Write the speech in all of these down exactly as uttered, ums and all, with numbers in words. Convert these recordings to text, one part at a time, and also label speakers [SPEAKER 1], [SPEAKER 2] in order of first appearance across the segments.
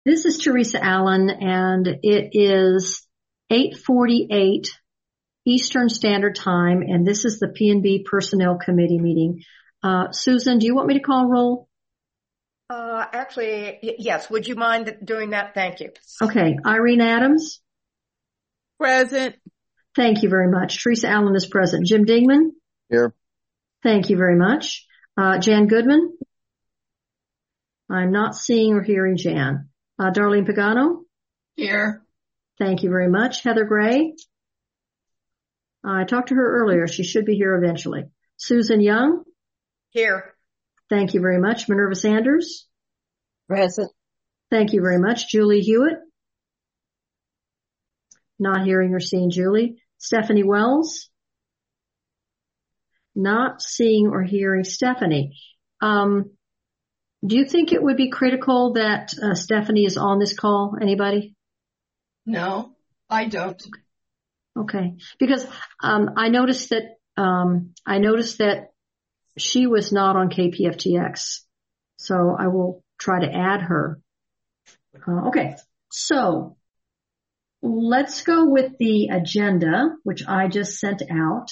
[SPEAKER 1] This is Teresa Allen, and it is eight forty-eight Eastern Standard Time, and this is the P and B Personnel Committee meeting. Uh, Susan, do you want me to call roll?
[SPEAKER 2] Uh, actually, y- yes. Would you mind doing that? Thank you.
[SPEAKER 1] Okay. Irene Adams?
[SPEAKER 3] Present.
[SPEAKER 1] Thank you very much. Teresa Allen is present. Jim Dingman?
[SPEAKER 4] Here.
[SPEAKER 1] Thank you very much. Uh, Jan Goodman? I'm not seeing or hearing Jan. Uh, Darlene Pagano?
[SPEAKER 3] Here.
[SPEAKER 1] Thank you very much. Heather Gray? I talked to her earlier. She should be here eventually. Susan Young?
[SPEAKER 2] Here.
[SPEAKER 1] Thank you very much. Minerva Sanders?
[SPEAKER 3] Present.
[SPEAKER 1] Thank you very much. Julie Hewitt? Not hearing or seeing Julie. Stephanie Wells? Not seeing or hearing Stephanie. Um, do you think it would be critical that uh, Stephanie is on this call? Anybody?
[SPEAKER 3] No, I don't.
[SPEAKER 1] Okay. Because um, I noticed that um, I noticed that she was not on K P F T X. So I will try to add her. Uh, okay. So let's go with the agenda, which I just sent out.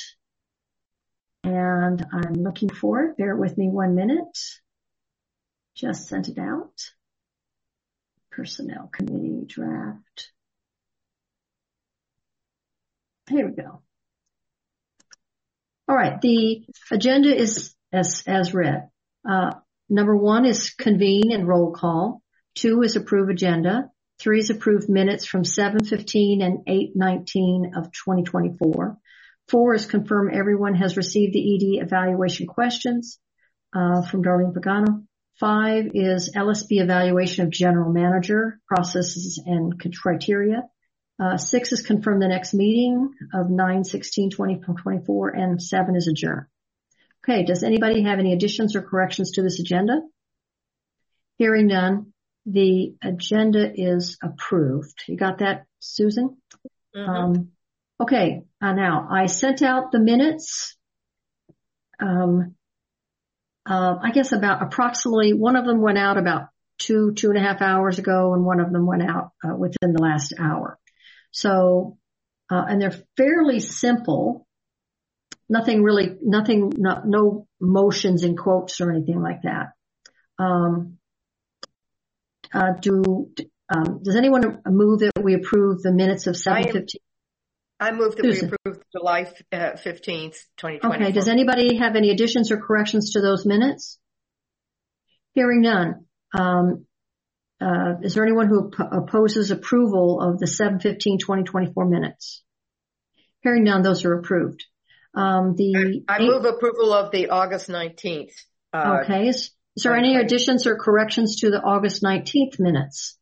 [SPEAKER 1] And I'm looking for it. Bear with me one minute. Just sent it out. Personnel Committee draft. Here we go. All right. The agenda is as, as read. Uh, number one is convene and roll call. Two is approve agenda. Three is approve minutes from seven fifteen and eight nineteen of twenty twenty-four. Four is confirm everyone has received the E D evaluation questions, uh, from Darlene Pagano. Five is L S B evaluation of general manager, processes and criteria. Uh, six is confirm the next meeting of nine sixteen twenty twenty-four, and seven is adjourn. Okay. Does anybody have any additions or corrections to this agenda? Hearing none, the agenda is approved. You got that, Susan?
[SPEAKER 2] Mm-hmm.
[SPEAKER 1] Um, okay. Uh, now I sent out the minutes. Um, uh, I guess about approximately one of them went out about two, two and a half hours ago, and one of them went out uh, within the last hour. So, uh, and they're fairly simple. Nothing really, nothing, no, no motions in quotes or anything like that. Um, uh, do, um, does anyone move that we approve the minutes of seven fifteen?
[SPEAKER 2] I move that
[SPEAKER 1] Susan.
[SPEAKER 2] we approve July fifteenth, twenty twenty-four.
[SPEAKER 1] Okay. Does anybody have any additions or corrections to those minutes? Hearing none. Um, uh, is there anyone who op- opposes approval of the seven fifteen twenty twenty-four minutes? Hearing none, those are approved. Um, the
[SPEAKER 2] I, I move approval of the August nineteenth. Uh,
[SPEAKER 1] okay. Is, is there any additions or corrections to the August nineteenth minutes?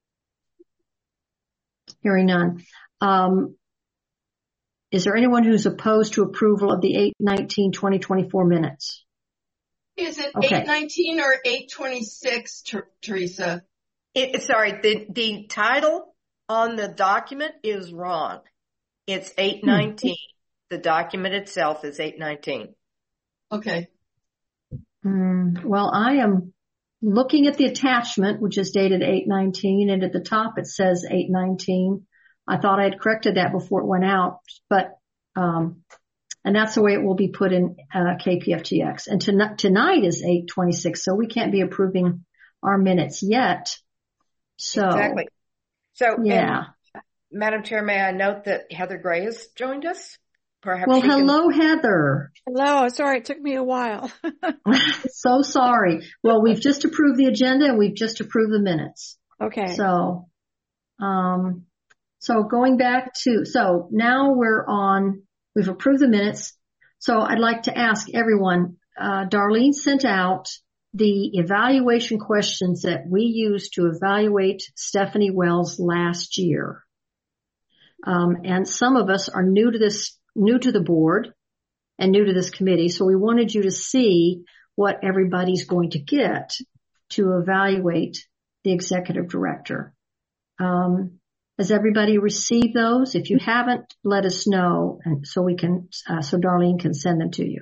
[SPEAKER 1] Hearing none. Um, is there anyone who's opposed to approval of the eight nineteen twenty twenty-four minutes?
[SPEAKER 3] Is it
[SPEAKER 1] Okay.
[SPEAKER 3] eight nineteen or eight twenty-six, Ter- Teresa?
[SPEAKER 2] It, sorry, the, the title on the document is wrong. It's eight nineteen. The document itself is eight nineteen.
[SPEAKER 3] Okay.
[SPEAKER 1] Mm, well, I am looking at the attachment, which is dated eight nineteen, and at the top it says eight nineteen. I thought I had corrected that before it went out, but, um, and that's the way it will be put in, uh, K P F T X. And to, tonight is eight twenty-six, so we can't be approving our minutes yet. So.
[SPEAKER 2] Exactly. So,
[SPEAKER 1] yeah.
[SPEAKER 2] and, Madam Chair, may I note that Heather Gray has joined us? Perhaps
[SPEAKER 1] well,
[SPEAKER 2] she can-
[SPEAKER 1] hello, Heather.
[SPEAKER 5] Hello. Sorry, it took me a while.
[SPEAKER 1] So sorry. Well, we've just approved the agenda and we've just approved the minutes.
[SPEAKER 5] Okay.
[SPEAKER 1] So, um, so going back to, so now we're on, we've approved the minutes. So I'd like to ask everyone, uh, Darlene sent out the evaluation questions that we used to evaluate Stephanie Wells last year. Um, and some of us are new to this, new to the board and new to this committee. So we wanted you to see what everybody's going to get to evaluate the executive director. Um, has everybody received those? If you haven't, let us know, and so we can, uh, so Darlene can send them to you.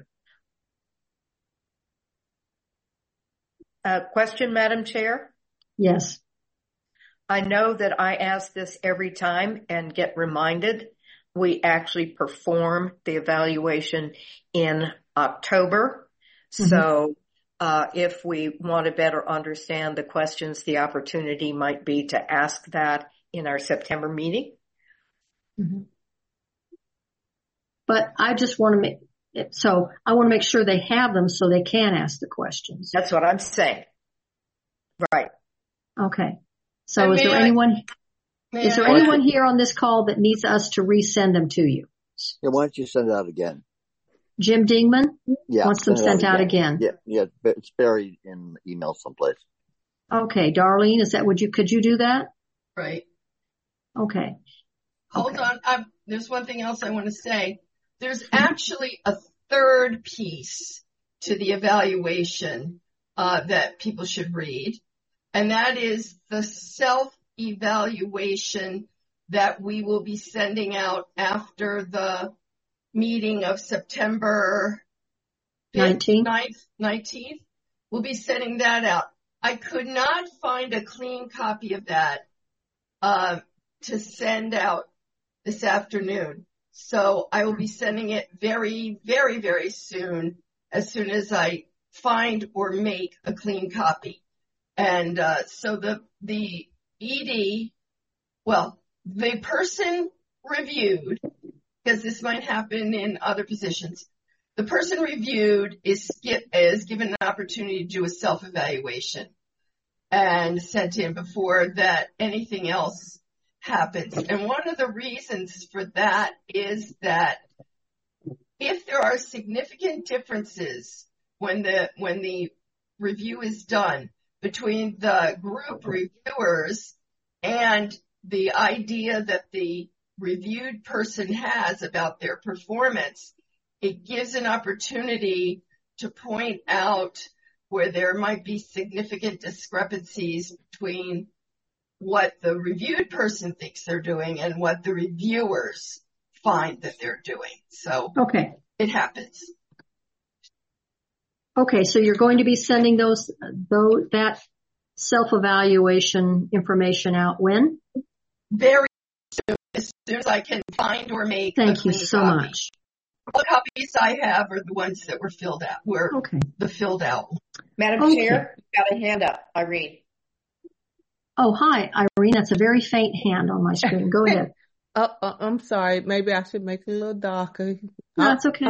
[SPEAKER 2] Uh, question, Madam Chair?
[SPEAKER 1] Yes.
[SPEAKER 2] I know that I ask this every time and get reminded. We actually perform the evaluation in October. Mm-hmm. So uh, if we want to better understand the questions, the opportunity might be to ask that in our September meeting.
[SPEAKER 1] Mm-hmm. But I just want to make it, so I want to make sure they have them so they can ask the questions.
[SPEAKER 2] That's what I'm saying. Right.
[SPEAKER 1] Okay. So and is there I, anyone, is there I, anyone here on this call that needs us to resend them to you?
[SPEAKER 4] Yeah, why don't you send it out again?
[SPEAKER 1] Jim Dingman
[SPEAKER 4] yeah,
[SPEAKER 1] wants them sent out again.
[SPEAKER 4] again. Yeah, yeah, it's buried in email someplace.
[SPEAKER 1] Okay, Darlene, is that, would you, could you do that?
[SPEAKER 3] Right.
[SPEAKER 1] Okay.
[SPEAKER 3] Hold
[SPEAKER 1] okay.
[SPEAKER 3] on. I'm, there's one thing else I want to say. There's actually a third piece to the evaluation uh, that people should read, and that is the self-evaluation that we will be sending out after the meeting of September
[SPEAKER 1] nineteenth.
[SPEAKER 3] nineteenth. We'll be sending that out. I could not find a clean copy of that uh, to send out this afternoon. So I will be sending it very, very, very soon, as soon as I find or make a clean copy. And uh, so the the E D, well, the person reviewed, because this might happen in other positions, the person reviewed is, is given an opportunity to do a self-evaluation and sent in before that anything else happens. And one of the reasons for that is that if there are significant differences when the when the review is done between the group reviewers and the idea that the reviewed person has about their performance, it gives an opportunity to point out where there might be significant discrepancies between what the reviewed person thinks they're doing and what the reviewers find that they're doing. So
[SPEAKER 1] okay,
[SPEAKER 3] it happens.
[SPEAKER 1] Okay, so you're going to be sending those, those that self-evaluation information out when?
[SPEAKER 3] Very soon, as soon as I can find or make.
[SPEAKER 1] Thank you so
[SPEAKER 3] copy.
[SPEAKER 1] much.
[SPEAKER 3] All the copies I have are the ones that were filled out. Were
[SPEAKER 1] okay.
[SPEAKER 3] the filled out.
[SPEAKER 2] Madam okay. Chair, you got a hand up, Irene.
[SPEAKER 1] Oh, hi, Irene. That's a very faint hand on my screen. Go ahead.
[SPEAKER 6] Oh, oh, I'm sorry. Maybe I should make it a little darker.
[SPEAKER 1] No, that's okay.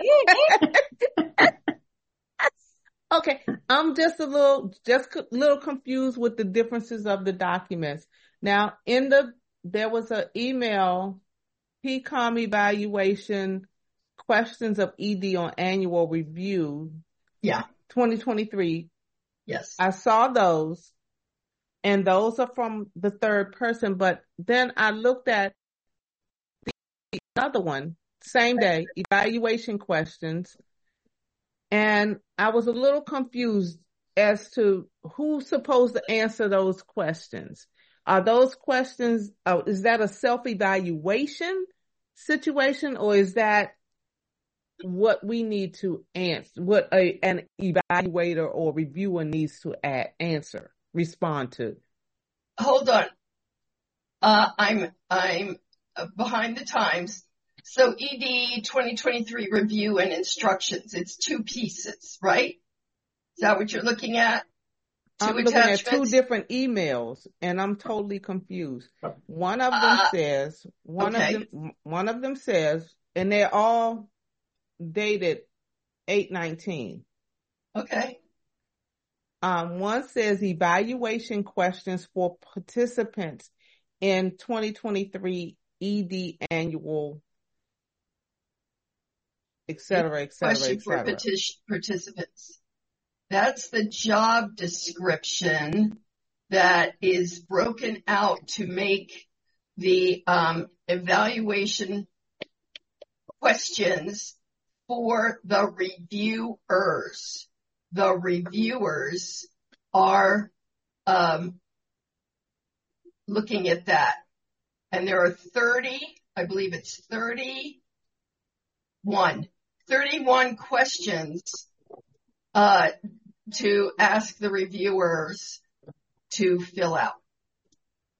[SPEAKER 6] Okay, I'm just a little, just a little confused with the differences of the documents. Now, in the, there was an email, P COM evaluation, questions of E D on annual review.
[SPEAKER 3] Yeah.
[SPEAKER 6] twenty twenty-three.
[SPEAKER 3] Yes.
[SPEAKER 6] I saw those, and those are from the third person, but then I looked at the other one, same day, evaluation questions. And I was a little confused as to who's supposed to answer those questions. Are those questions, oh, is that a self-evaluation situation, or is that what we need to answer, what a, an evaluator or reviewer needs to add, answer, respond to?
[SPEAKER 3] Hold on. Uh, I'm, I'm behind the times. So E D twenty twenty-three review and instructions, it's two pieces, right? Is that what you're looking at? Two
[SPEAKER 6] I'm looking at two different emails, and I'm totally confused. One of them uh, says, one okay. of them, one of them says, and they're all dated eight nineteen.
[SPEAKER 3] Okay.
[SPEAKER 6] Um, one says evaluation questions for participants in twenty twenty-three E D annual, et cetera, et cetera,
[SPEAKER 3] Question
[SPEAKER 6] et cetera.
[SPEAKER 3] for partic- participants. That's the job description that is broken out to make the um, evaluation questions for the reviewers. The reviewers are um, looking at that. And there are thirty, I believe it's thirty-one, thirty-one questions uh, to ask the reviewers to fill out.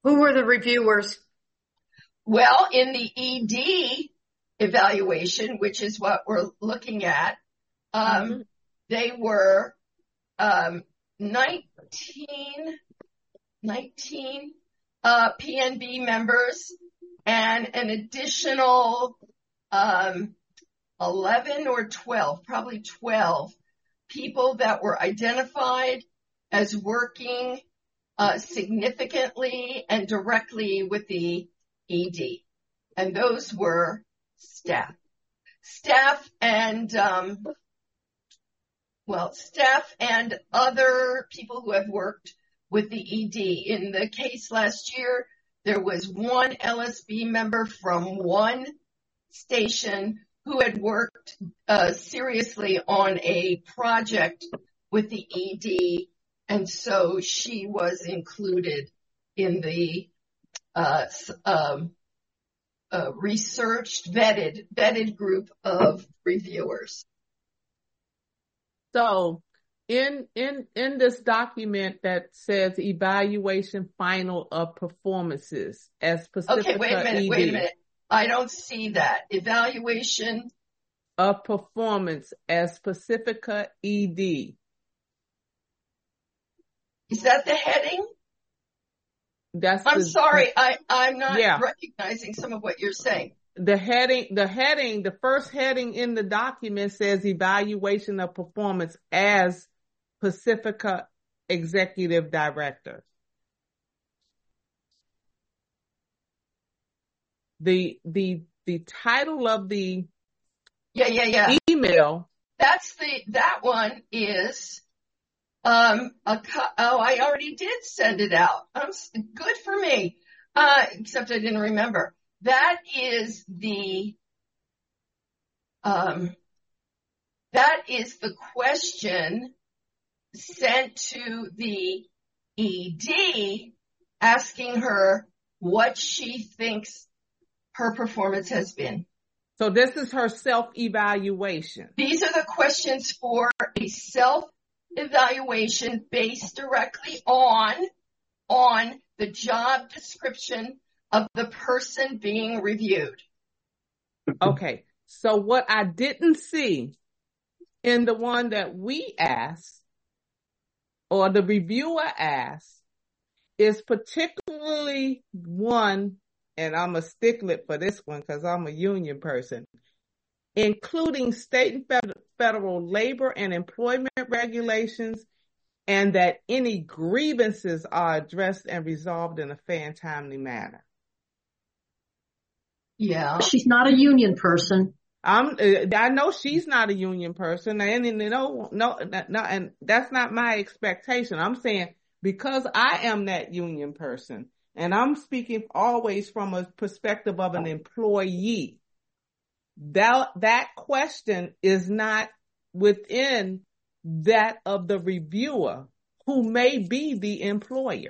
[SPEAKER 2] Who were the reviewers?
[SPEAKER 3] Well, in the E D evaluation, which is what we're looking at, um, mm-hmm. they were um, nineteen, nineteen uh, P N B members and an additional um, eleven or twelve, probably twelve people that were identified as working uh, significantly and directly with the E D. And those were staff. Staff and, um, well, staff and other people who have worked with the E D. In the case last year, there was one L S B member from one station who had worked uh, seriously on a project with the E D, and so she was included in the uh, um, uh, researched, vetted, vetted group of reviewers.
[SPEAKER 6] So, in in in this document that says evaluation final of performances as Pacifica
[SPEAKER 3] Okay, wait a minute,
[SPEAKER 6] E D,
[SPEAKER 3] wait a minute. I don't see that. Evaluation
[SPEAKER 6] of performance as Pacifica E D.
[SPEAKER 3] Is that the heading?
[SPEAKER 6] That's
[SPEAKER 3] I'm
[SPEAKER 6] the,
[SPEAKER 3] sorry, I, I'm not
[SPEAKER 6] yeah.
[SPEAKER 3] recognizing some of what you're saying.
[SPEAKER 6] The heading, the heading, the first heading in the document says evaluation of performance as Pacifica Executive Director. The, the, the title of the
[SPEAKER 3] yeah, yeah, yeah.
[SPEAKER 6] email.
[SPEAKER 3] That's the, that one is, um, a, oh, I already did send it out. Um, good for me. Uh, except I didn't remember. That is the, um, that is the question sent to the E D asking her what she thinks her performance has been.
[SPEAKER 6] So this is her self-evaluation.
[SPEAKER 3] These are the questions for a self-evaluation based directly on, on the job description of the person being reviewed.
[SPEAKER 6] Okay. So what I didn't see in the one that we asked or the reviewer asked is particularly one, and I'm a stickler for this one because I'm a union person, including state and federal, federal labor and employment regulations, and that any grievances are addressed and resolved in a fair and timely manner.
[SPEAKER 3] Yeah.
[SPEAKER 1] She's not a union person.
[SPEAKER 6] I'm, I know she's not a union person, and, and no, no, no, and that's not my expectation. I'm saying because I am that union person, and I'm speaking always from a perspective of an employee, that, that question is not within that of the reviewer, who may be the employer.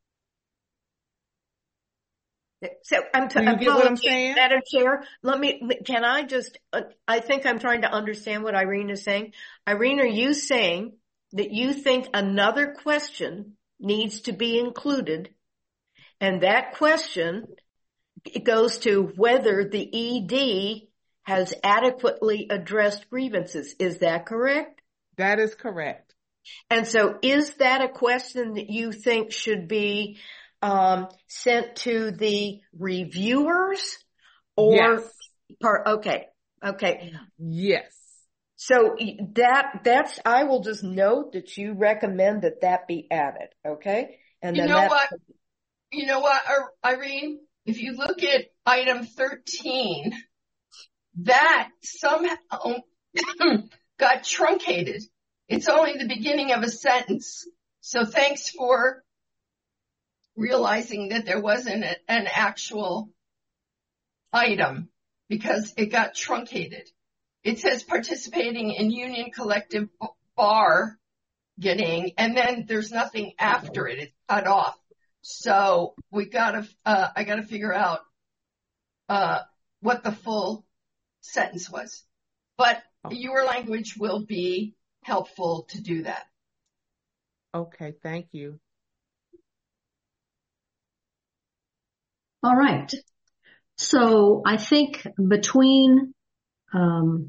[SPEAKER 2] So I'm, t-
[SPEAKER 6] Do you
[SPEAKER 2] I'm
[SPEAKER 6] get what I'm saying?
[SPEAKER 2] Madam Chair, let me, can I just, uh, I think I'm trying to understand what Irene is saying. Irene, are you saying that you think another question needs to be included, and that question goes to whether the E D has adequately addressed grievances? Is that correct?
[SPEAKER 6] That is correct.
[SPEAKER 2] And so is that a question that you think should be um, sent to the reviewers or
[SPEAKER 6] yes.
[SPEAKER 2] part? Okay. Okay.
[SPEAKER 6] Yes.
[SPEAKER 2] So that, that's, I will just note that you recommend that that be added. Okay. And
[SPEAKER 3] you
[SPEAKER 2] then
[SPEAKER 3] know
[SPEAKER 2] that,
[SPEAKER 3] what, you know what, Irene, if you look at item thirteen, that somehow got truncated. It's only the beginning of a sentence. So thanks for realizing that there wasn't a, an actual item because it got truncated. It says participating in union collective bargaining, and then there's nothing after it. It's cut off. So we gotta, uh, I gotta figure out, uh, what the full sentence was. But your language will be helpful to do that.
[SPEAKER 6] Okay, thank you.
[SPEAKER 1] All right. So I think between, um,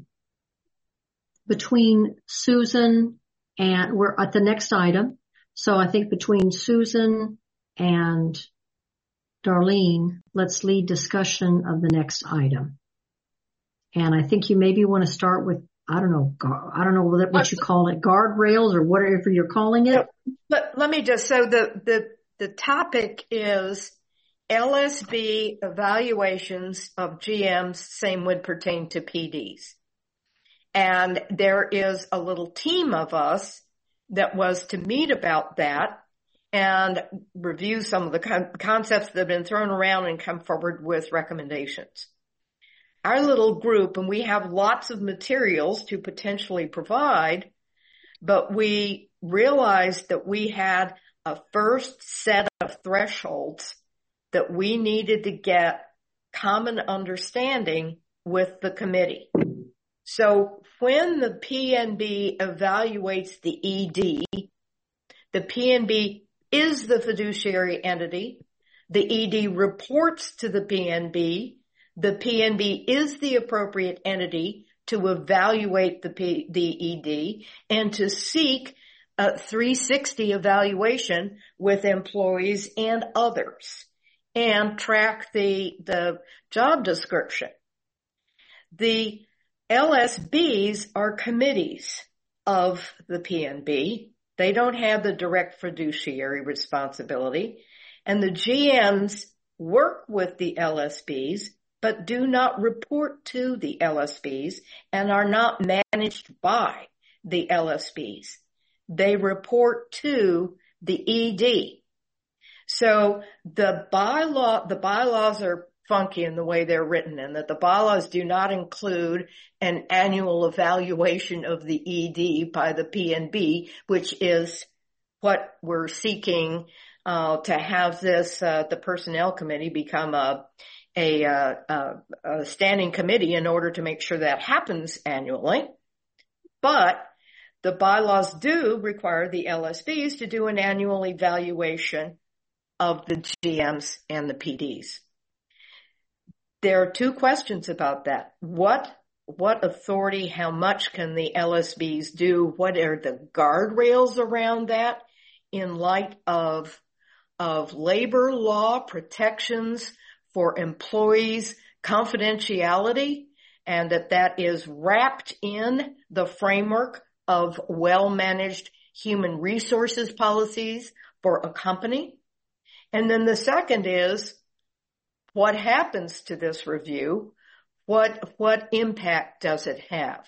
[SPEAKER 1] between Susan and we're at the next item. So I think between Susan and Darlene, let's lead discussion of the next item. And I think you maybe want to start with, I don't know, I don't know what, what you call it, guardrails or whatever you're calling it.
[SPEAKER 2] Let, let me just, so the, the, the topic is L S B evaluations of G Ms, same would pertain to P Ds. And there is a little team of us that was to meet about that and review some of the con- concepts that have been thrown around and come forward with recommendations. Our little group, and we have lots of materials to potentially provide, but we realized that we had a first set of thresholds that we needed to get common understanding with the committee. So when the P N B evaluates the E D, the P N B is the fiduciary entity. The E D reports to the P N B. The P N B is the appropriate entity to evaluate the, P, the E D and to seek a three sixty evaluation with employees and others and track the, the job description. The L S Bs are committees of the P N B. They don't have the direct fiduciary responsibility. And the G Ms work with the L S Bs, but do not report to the L S Bs and are not managed by the L S Bs. They report to the E D. So the bylaw, the bylaws are funky in the way they're written, and that the bylaws do not include an annual evaluation of the E D by the P N B, which is what we're seeking uh, to have this, uh, the personnel committee become a, a, a, a standing committee in order to make sure that happens annually. But the bylaws do require the L S Bs to do an annual evaluation of the G Ms and the P Ds. There are two questions about that. What, what authority, how much can the L S Bs do? What are the guardrails around that in light of, of labor law protections for employees' confidentiality, and that that is wrapped in the framework of well-managed human resources policies for a company? And then the second is, what happens to this review? What, what impact does it have?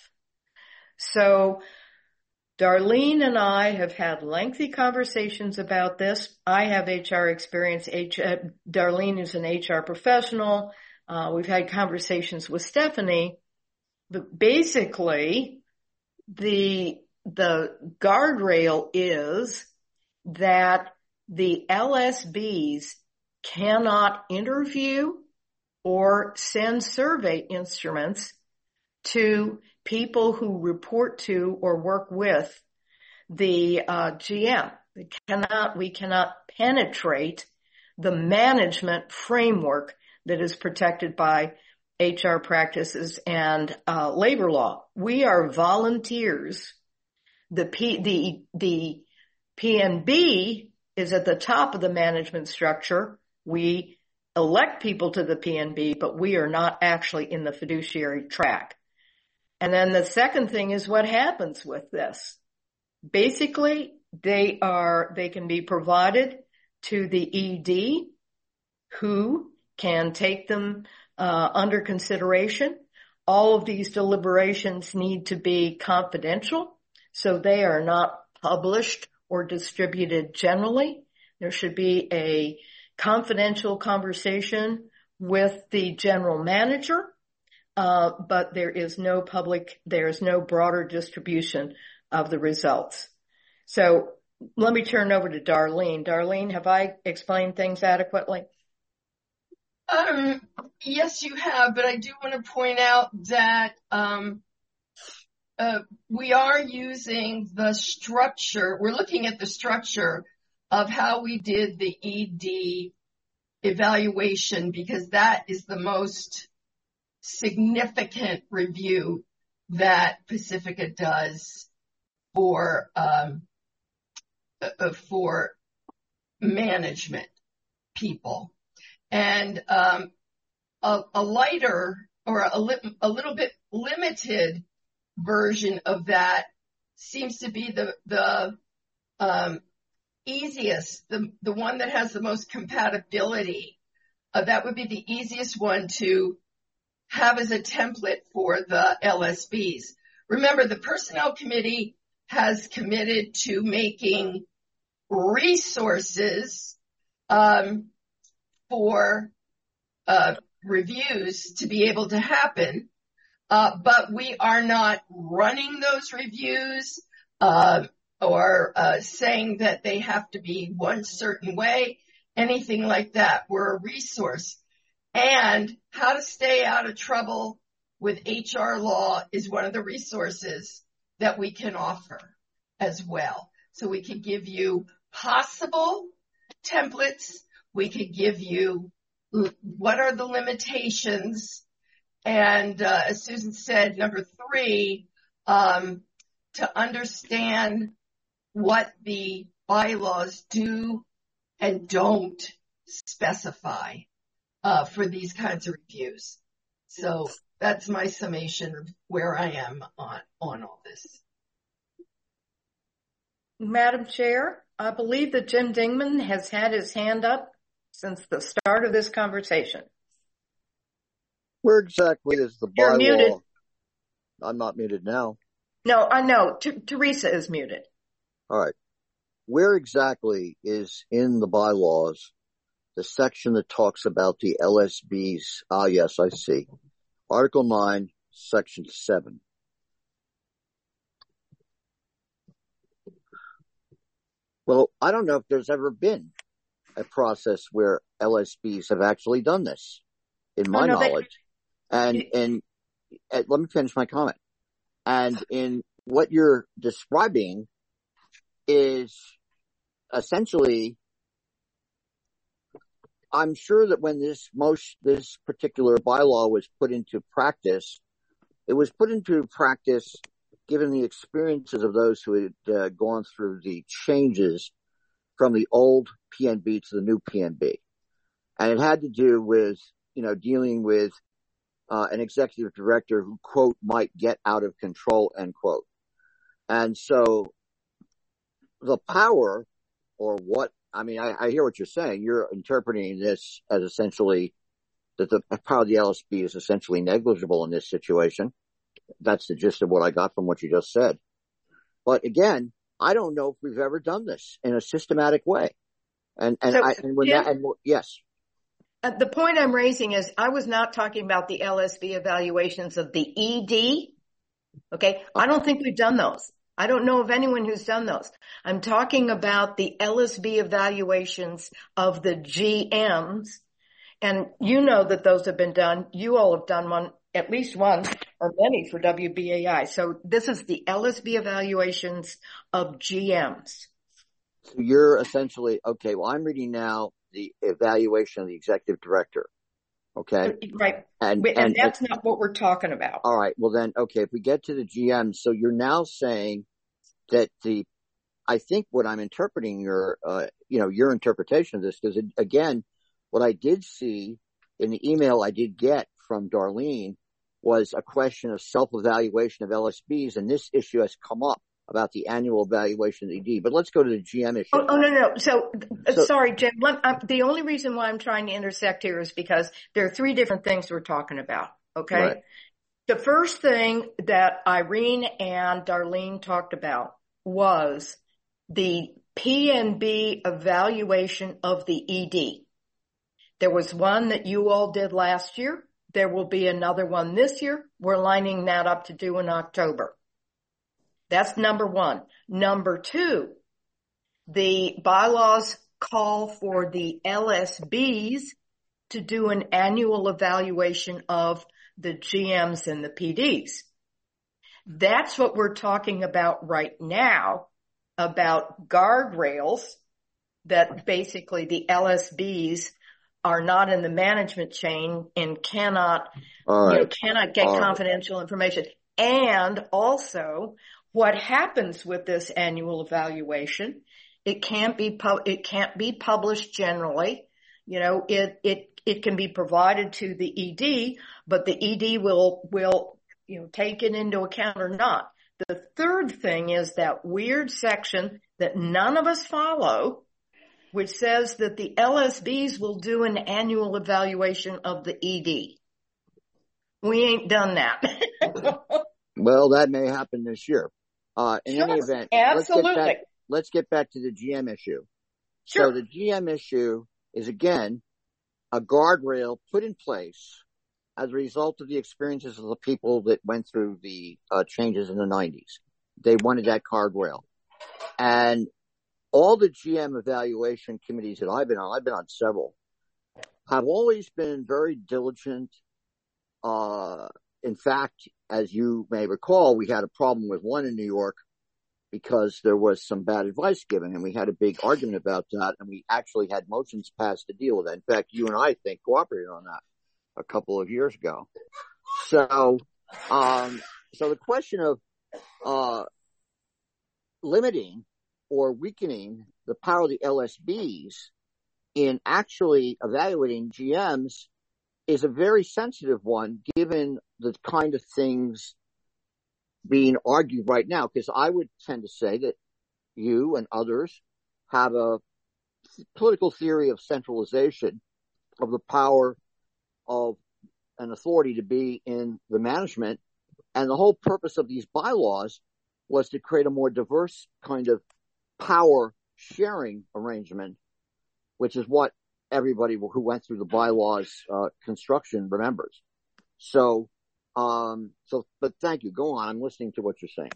[SPEAKER 2] So Darlene and I have had lengthy conversations about this. I have H R experience. H, uh, Darlene is an H R professional. Uh, we've had conversations with Stephanie, but basically the, the guardrail is that the L S Bs cannot interview or send survey instruments to people who report to or work with the uh, G M. We cannot, we cannot penetrate the management framework that is protected by H R practices and uh, labor law. We are volunteers. The P, the, the P N B is at the top of the management structure. We elect people to the P N B, but we are not actually in the fiduciary track. And then the second thing is what happens with this. Basically, they are, they can be provided to the E D who can take them uh, under consideration. All of these deliberations need to be confidential, so they are not published or distributed generally. There should be a confidential conversation with the general manager, uh, but there is no public, there is no broader distribution of the results. So let me turn over to Darlene. Darlene, have I explained things adequately?
[SPEAKER 3] Um, yes, you have, but I do want to point out that um, uh, we are using the structure. We're looking at the structure of how we did the E D evaluation because that is the most significant review that Pacifica does for um, uh, for management people. And um, a, a lighter or a, li- a little bit limited version of that seems to be the the um, easiest, the the one that has the most compatibility. Uh, that would be the easiest one to have as a template for the L S Bs. Remember, the Personnel Committee has committed to making resources um, for uh, reviews to be able to happen, uh, but we are not running those reviews uh, or uh, saying that they have to be one certain way, anything like that. We're a resource. And how to stay out of trouble with H R law is one of the resources that we can offer as well. So we can give you possible templates. We could give you what are the limitations. And uh, as Susan said, number three, um, to understand what the bylaws do and don't specify uh, for these kinds of reviews. So that's my summation of where I am on, on all this.
[SPEAKER 2] Madam Chair, I believe that Jim Dingman has had his hand up since the start of this conversation.
[SPEAKER 4] Where exactly is the
[SPEAKER 2] You're
[SPEAKER 4] bylaw?
[SPEAKER 2] muted.
[SPEAKER 4] I'm not muted now.
[SPEAKER 2] No, I know. T- Teresa is muted.
[SPEAKER 4] All right. Where exactly is in the bylaws the section that talks about the L S Bs? Ah, yes, I see. Article nine, Section seven. Well, I don't know if there's ever been a process where L S Bs have actually done this, in my
[SPEAKER 2] Oh, no, they-
[SPEAKER 4] knowledge. And, and, and let me finish my comment. And in what you're describing is essentially, I'm sure that when this most, this particular bylaw was put into practice, it was put into practice given the experiences of those who had uh, gone through the changes from the old P N B to the new P N B. And it had to do with, you know, dealing with uh, an executive director who, quote, might get out of control, end quote. And so the power or what, I mean, I, I hear what you're saying. You're interpreting this as essentially that the power of the L S B is essentially negligible in this situation. That's the gist of what I got from what you just said. But again, I don't know if we've ever done this in a systematic way. And, and
[SPEAKER 2] So,
[SPEAKER 4] I, and when
[SPEAKER 2] Jim?
[SPEAKER 4] that, and yes.
[SPEAKER 2] Uh, the point I'm raising is I was not talking about the L S B evaluations of the E D. Okay. I don't think we've done those. I don't know of anyone who's done those. I'm talking about the L S B evaluations of the G Ms. And you know that those have been done. You all have done one, at least one or many for W B A I. So this is the L S B evaluations of G Ms.
[SPEAKER 4] So you're essentially, okay, well, I'm reading now the evaluation of the executive director. Okay.
[SPEAKER 2] Right.
[SPEAKER 4] And,
[SPEAKER 2] And,
[SPEAKER 4] and
[SPEAKER 2] that's not what we're talking about.
[SPEAKER 4] all right. Well then, okay, if we get to the G M, so you're now saying that the, I think what I'm interpreting your, uh, you know, your interpretation of this, because again, what I did see in the email I did get from Darlene was a question of self-evaluation of L S Bs, and this issue has come up about the annual evaluation of the E D. But let's go to the G M issue.
[SPEAKER 2] Oh, oh no, no. So, uh,
[SPEAKER 4] So-
[SPEAKER 2] sorry, Jim. Let, uh, the only reason why I'm trying to intersect here is because there are three different things we're talking about. Okay.
[SPEAKER 4] Right.
[SPEAKER 2] The first thing that Irene and Darlene talked about was the P N B evaluation of the E D. There was one that you all did last year. There will be another one this year. We're lining that up to do in October. That's number one. Number two, the bylaws call for the L S Bs to do an annual evaluation of the G Ms and the P Ds. That's what we're talking about right now, about guardrails that basically the L S Bs are not in the management chain and cannot,
[SPEAKER 4] All right.
[SPEAKER 2] you know, cannot get
[SPEAKER 4] All right.
[SPEAKER 2] confidential information. And also what happens with this annual evaluation, it can't be, pub- it can't be published generally. You know, it, it, it can be provided to the E D, but the E D will, will, you know, take it into account or not. The third thing is that weird section that none of us follow, which says that the L S Bs will do an annual evaluation of the E D. We ain't done that.
[SPEAKER 4] Well, that may happen this year. Uh, in
[SPEAKER 2] Sure,
[SPEAKER 4] any event,
[SPEAKER 2] absolutely.
[SPEAKER 4] let's get back, let's get back to the G M issue.
[SPEAKER 2] Sure.
[SPEAKER 4] So the G M issue is, again, a guardrail put in place as a result of the experiences of the people that went through the uh, changes in the nineties. They wanted that guardrail. And all the G M evaluation committees that I've been on, I've been on several, have always been very diligent. Uh, in fact, as you may recall, we had a problem with one in New York because there was some bad advice given, and we had a big argument about that, and we actually had motions passed to deal with that. In fact, you and I, I think, cooperated on that a couple of years ago. So, um, so the question of, uh, limiting or weakening the power of the L S Bs in actually evaluating G Ms is a very sensitive one, given the kind of things being argued right now. Because I would tend to say that you and others have a political theory of centralization of the power of an authority to be in the management. And the whole purpose of these bylaws was to create a more diverse kind of power sharing arrangement, which is what everybody who went through the bylaws uh, construction remembers. So, um, so, but thank you. Go on. I'm listening to what you're saying.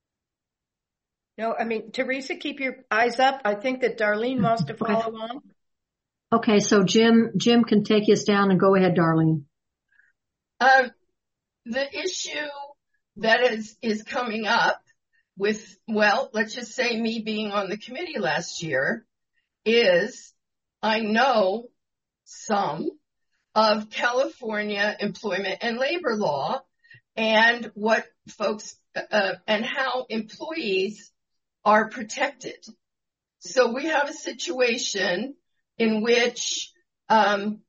[SPEAKER 2] No, I mean, Teresa, keep your eyes up. I think that Darlene wants to follow
[SPEAKER 1] Okay.
[SPEAKER 2] on.
[SPEAKER 1] Okay, so Jim, Jim can take us down, and go ahead, Darlene.
[SPEAKER 3] Um, the issue that is, is coming up with, well, let's just say me being on the committee last year is I know some of California employment and labor law and what folks, uh, and how employees are protected. So we have a situation in which, um,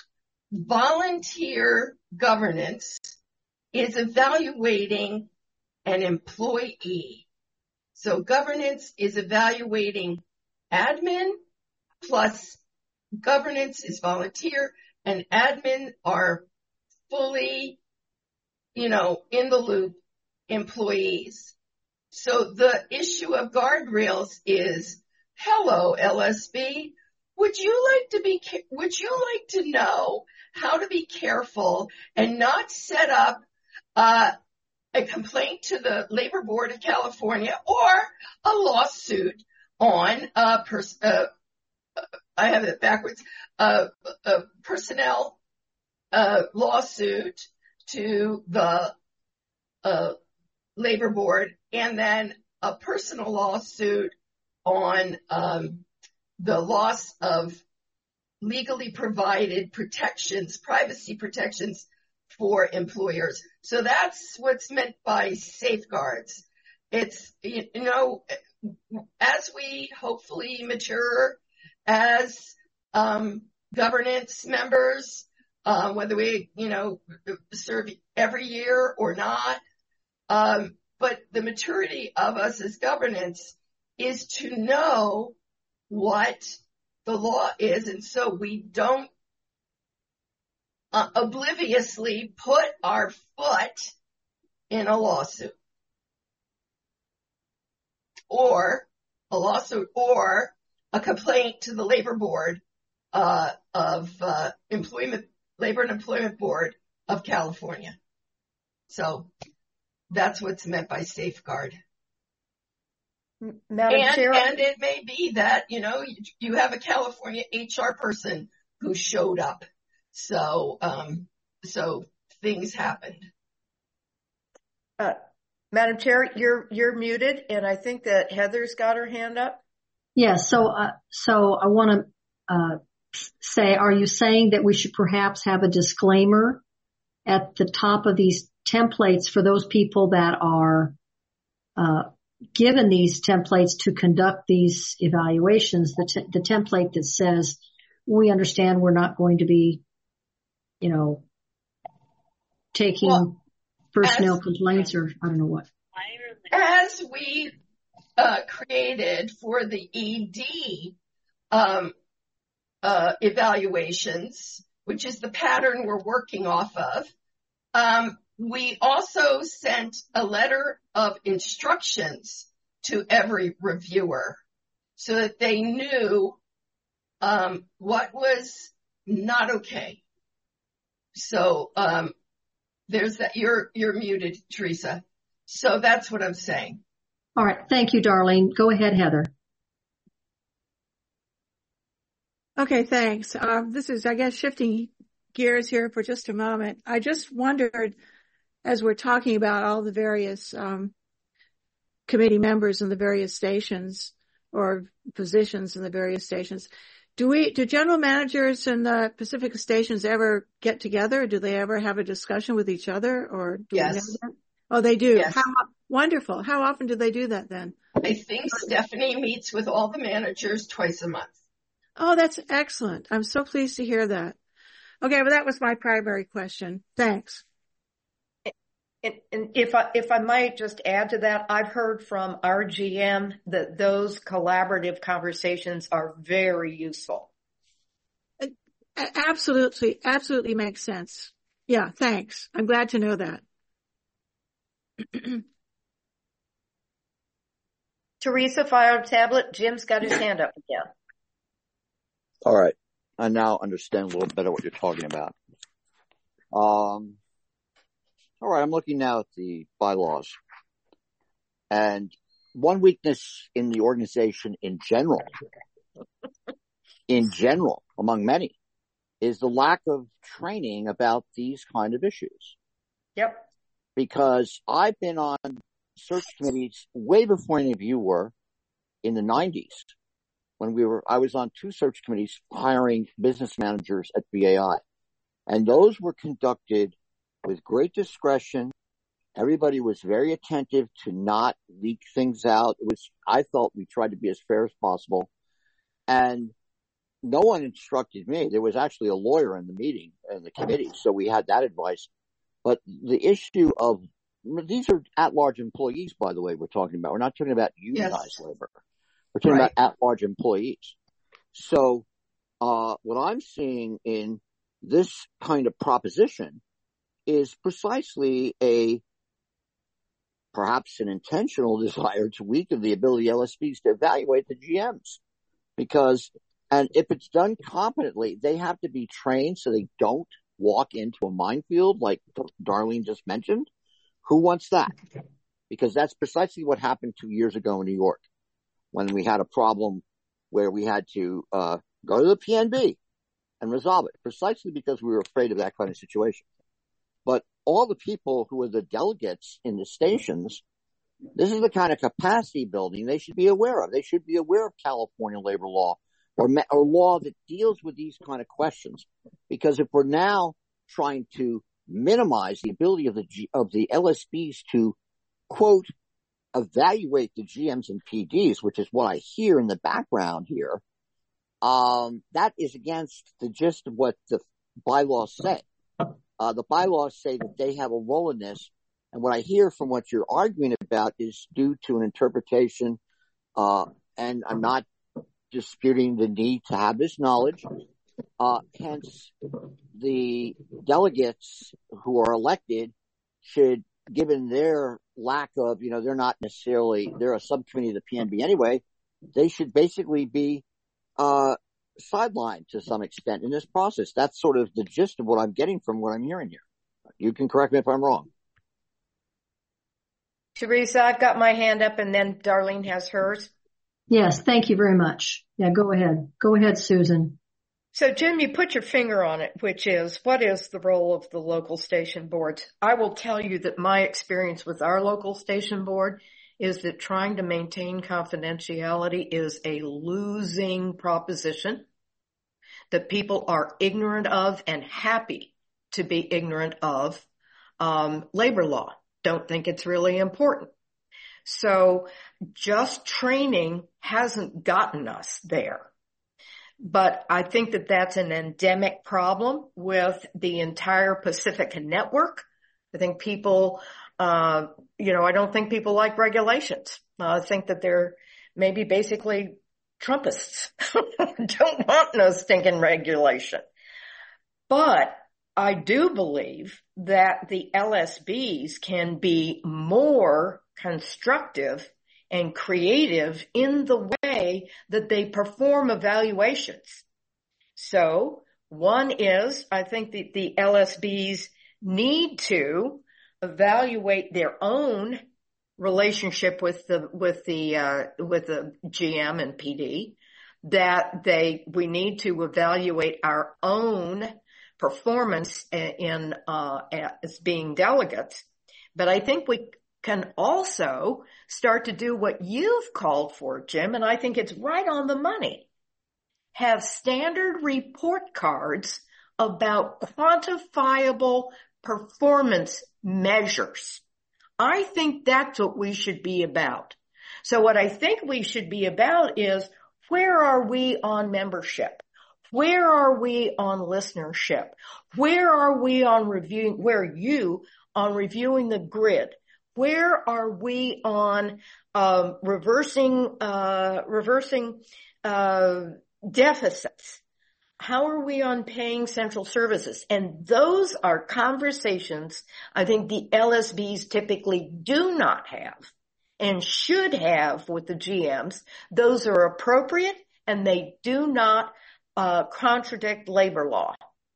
[SPEAKER 3] volunteer governance is evaluating an employee. So governance is evaluating admin plus governance is volunteer and admin are fully, you know, in the loop employees. So the issue of guardrails is, hello, L S B, would you like to be, would you like to know how to be careful and not set up, uh, a complaint to the Labor Board of California or a lawsuit on a pers- uh, I have it backwards, uh, a personnel uh, lawsuit to the uh, Labor Board, and then a personal lawsuit on um, the loss of legally provided protections, privacy protections for employers. So that's what's meant by safeguards. It's, you know, as we hopefully mature as um, governance members, uh, whether we, you know, serve every year or not, um, but the maturity of us as governance is to know what the law is, and so we don't uh, obliviously put our foot in a lawsuit or a lawsuit or a complaint to the Labor Board uh, of uh, Employment, Labor and Employment Board of California. So that's what's meant by safeguard.
[SPEAKER 2] Madam
[SPEAKER 3] And,
[SPEAKER 2] Chair,
[SPEAKER 3] and it may be that, you know, you, you have a California H R person who showed up. So, um, so things happened.
[SPEAKER 2] uh, Madam Chair, you're you're muted, and I think that Heather's got her hand up.
[SPEAKER 1] Yeah, so, uh, so I want to, uh, say, are you saying that we should perhaps have a disclaimer at the top of these templates for those people that are uh, given these templates to conduct these evaluations, the, t- the template that says, we understand we're not going to be, you know, taking
[SPEAKER 3] Well,
[SPEAKER 1] personnel
[SPEAKER 3] as,
[SPEAKER 1] complaints or I don't know what.
[SPEAKER 3] as we uh, created for the E D um, uh, evaluations, which is the pattern we're working off of, um, we also sent a letter of instructions to every reviewer so that they knew um, what was not okay. So um, there's that. You're you're muted, Teresa. So that's what I'm saying.
[SPEAKER 1] All right. Thank you, Darlene. Go ahead, Heather.
[SPEAKER 5] Okay, thanks. Um, this is, I guess, shifting gears here for just a moment. I just wondered, as we're talking about all the various um, committee members in the various stations or positions in the various stations, do we, do general managers in the Pacific stations ever get together? Do they ever have a discussion with each other, or do
[SPEAKER 3] Yes.
[SPEAKER 5] we know that? Oh, they do.
[SPEAKER 3] Yes.
[SPEAKER 5] How wonderful! How often do they do that then?
[SPEAKER 3] I think Stephanie meets with all the managers twice a month.
[SPEAKER 5] Oh, that's excellent. I'm so pleased to hear that. Okay, well, that was my primary question. Thanks.
[SPEAKER 2] And, and if I, if I might just add to that, I've heard from our G M that those collaborative conversations are very useful.
[SPEAKER 5] A- Absolutely, absolutely makes sense. Yeah, thanks. I'm glad to know that.
[SPEAKER 2] Teresa, file tablet. Jim's got his hand up again.
[SPEAKER 4] All right. I now understand a little better what you're talking about. Um, all right. I'm looking now at the bylaws. And one weakness in the organization in general, in general, among many, is the lack of training about these kind of issues.
[SPEAKER 2] Yep.
[SPEAKER 4] Because I've been on search committees way before any of you were in the nineties. When we were, I was on two search committees hiring business managers at B A I. And those were conducted with great discretion. Everybody was very attentive to not leak things out. It was, I felt we tried to be as fair as possible. And no one instructed me. There was actually a lawyer in the meeting, in the committee, so we had that advice. But the issue of, these are at-large employees, by the way, we're talking about. We're not talking about unionized
[SPEAKER 3] Yes.
[SPEAKER 4] labor. We're talking
[SPEAKER 3] Right.
[SPEAKER 4] about at-large employees. So, uh, what I'm seeing in this kind of proposition is precisely a, perhaps an intentional desire to weaken the ability of L S Ps to evaluate the G Ms. Because, and if it's done competently, they have to be trained so they don't walk into a minefield like Darlene just mentioned. Who wants that? Because that's precisely what happened two years ago in New York, when we had a problem where we had to uh go to the P N B and resolve it, precisely because we were afraid of that kind of situation. But all the people who are the delegates in the stations, this is the kind of capacity building they should be aware of. They should be aware of California labor law or, or law that deals with these kind of questions. Because if we're now trying to minimize the ability of the G, of the L S Ps to, quote, evaluate the G Ms and P Ds, which is what I hear in the background here, um, that is against the gist of what the bylaws say. Uh, the bylaws say that they have a role in this, and what I hear from what you're arguing about is due to an interpretation, uh, and I'm not disputing the need to have this knowledge. Uh, hence, the delegates who are elected should, given their lack of, you know, they're not necessarily, they're a subcommittee of the P N B anyway, they should basically be uh sidelined to some extent in this process. That's sort of the gist of what I'm getting from what I'm hearing here. You can correct me if I'm wrong.
[SPEAKER 2] Teresa, I've got my hand up, and then Darlene has hers.
[SPEAKER 1] Yes, thank you very much. Yeah, go ahead. Go ahead, Susan.
[SPEAKER 2] So, Jim, you put your finger on it, which is, what is the role of the local station boards? I will tell you that my experience with our local station board is that trying to maintain confidentiality is a losing proposition. that people are ignorant of and happy to be ignorant of um, labor law. Don't think it's really important. So just training hasn't gotten us there. But I think that that's an endemic problem with the entire Pacific network. I think people, uh, you know, I don't think people like regulations. Uh, I think that they're maybe basically Trumpists. Don't want no stinking regulation. But I do believe that the L S Bs can be more constructive and creative in the way that they perform evaluations. So one is, I think that the L S Bs need to evaluate their own relationship with the, with the, uh, with the G M and P D, that they, we need to evaluate our own performance in, uh, as being delegates. But I think we can also start to do what you've called for, Jim, and I think it's right on the money. Have standard report cards about quantifiable performance measures. I think that's what we should be about. So what I think we should be about is, where are we on membership? Where are we on listenership? Where are we on reviewing, where are you on reviewing the grid? Where are we on um, reversing uh, reversing uh, deficits? How are we on paying central services? And those are conversations I think the L S Bs typically do not have and should have with the G Ms. Those are appropriate, and they do not uh, contradict labor law.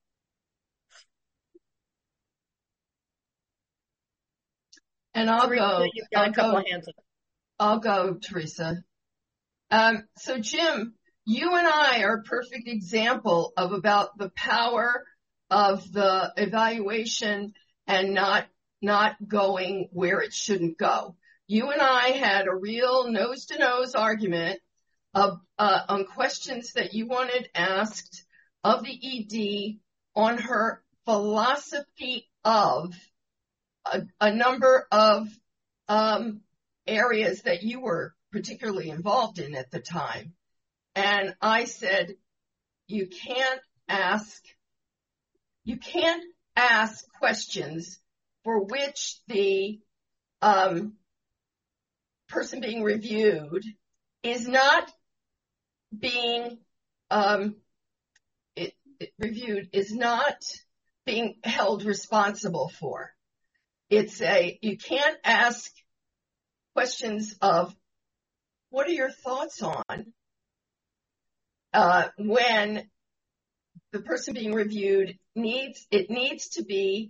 [SPEAKER 3] And I'll
[SPEAKER 2] Teresa,
[SPEAKER 3] go.
[SPEAKER 2] you've got
[SPEAKER 3] I'll
[SPEAKER 2] a couple
[SPEAKER 3] go,
[SPEAKER 2] of hands up.
[SPEAKER 3] I'll go, Teresa. Um, so Jim, you and I are a perfect example of about the power of the evaluation and not, not going where it shouldn't go. You and I had a real nose to nose argument of, uh, on questions that you wanted asked of the E D on her philosophy of A, a number of um, areas that you were particularly involved in at the time. And I said, you can't ask, you can't ask questions for which the um, person being reviewed is not being um, it, it reviewed, is not being held responsible for. It's a, you can't ask questions of, what are your thoughts on, uh, when the person being reviewed needs, it needs to be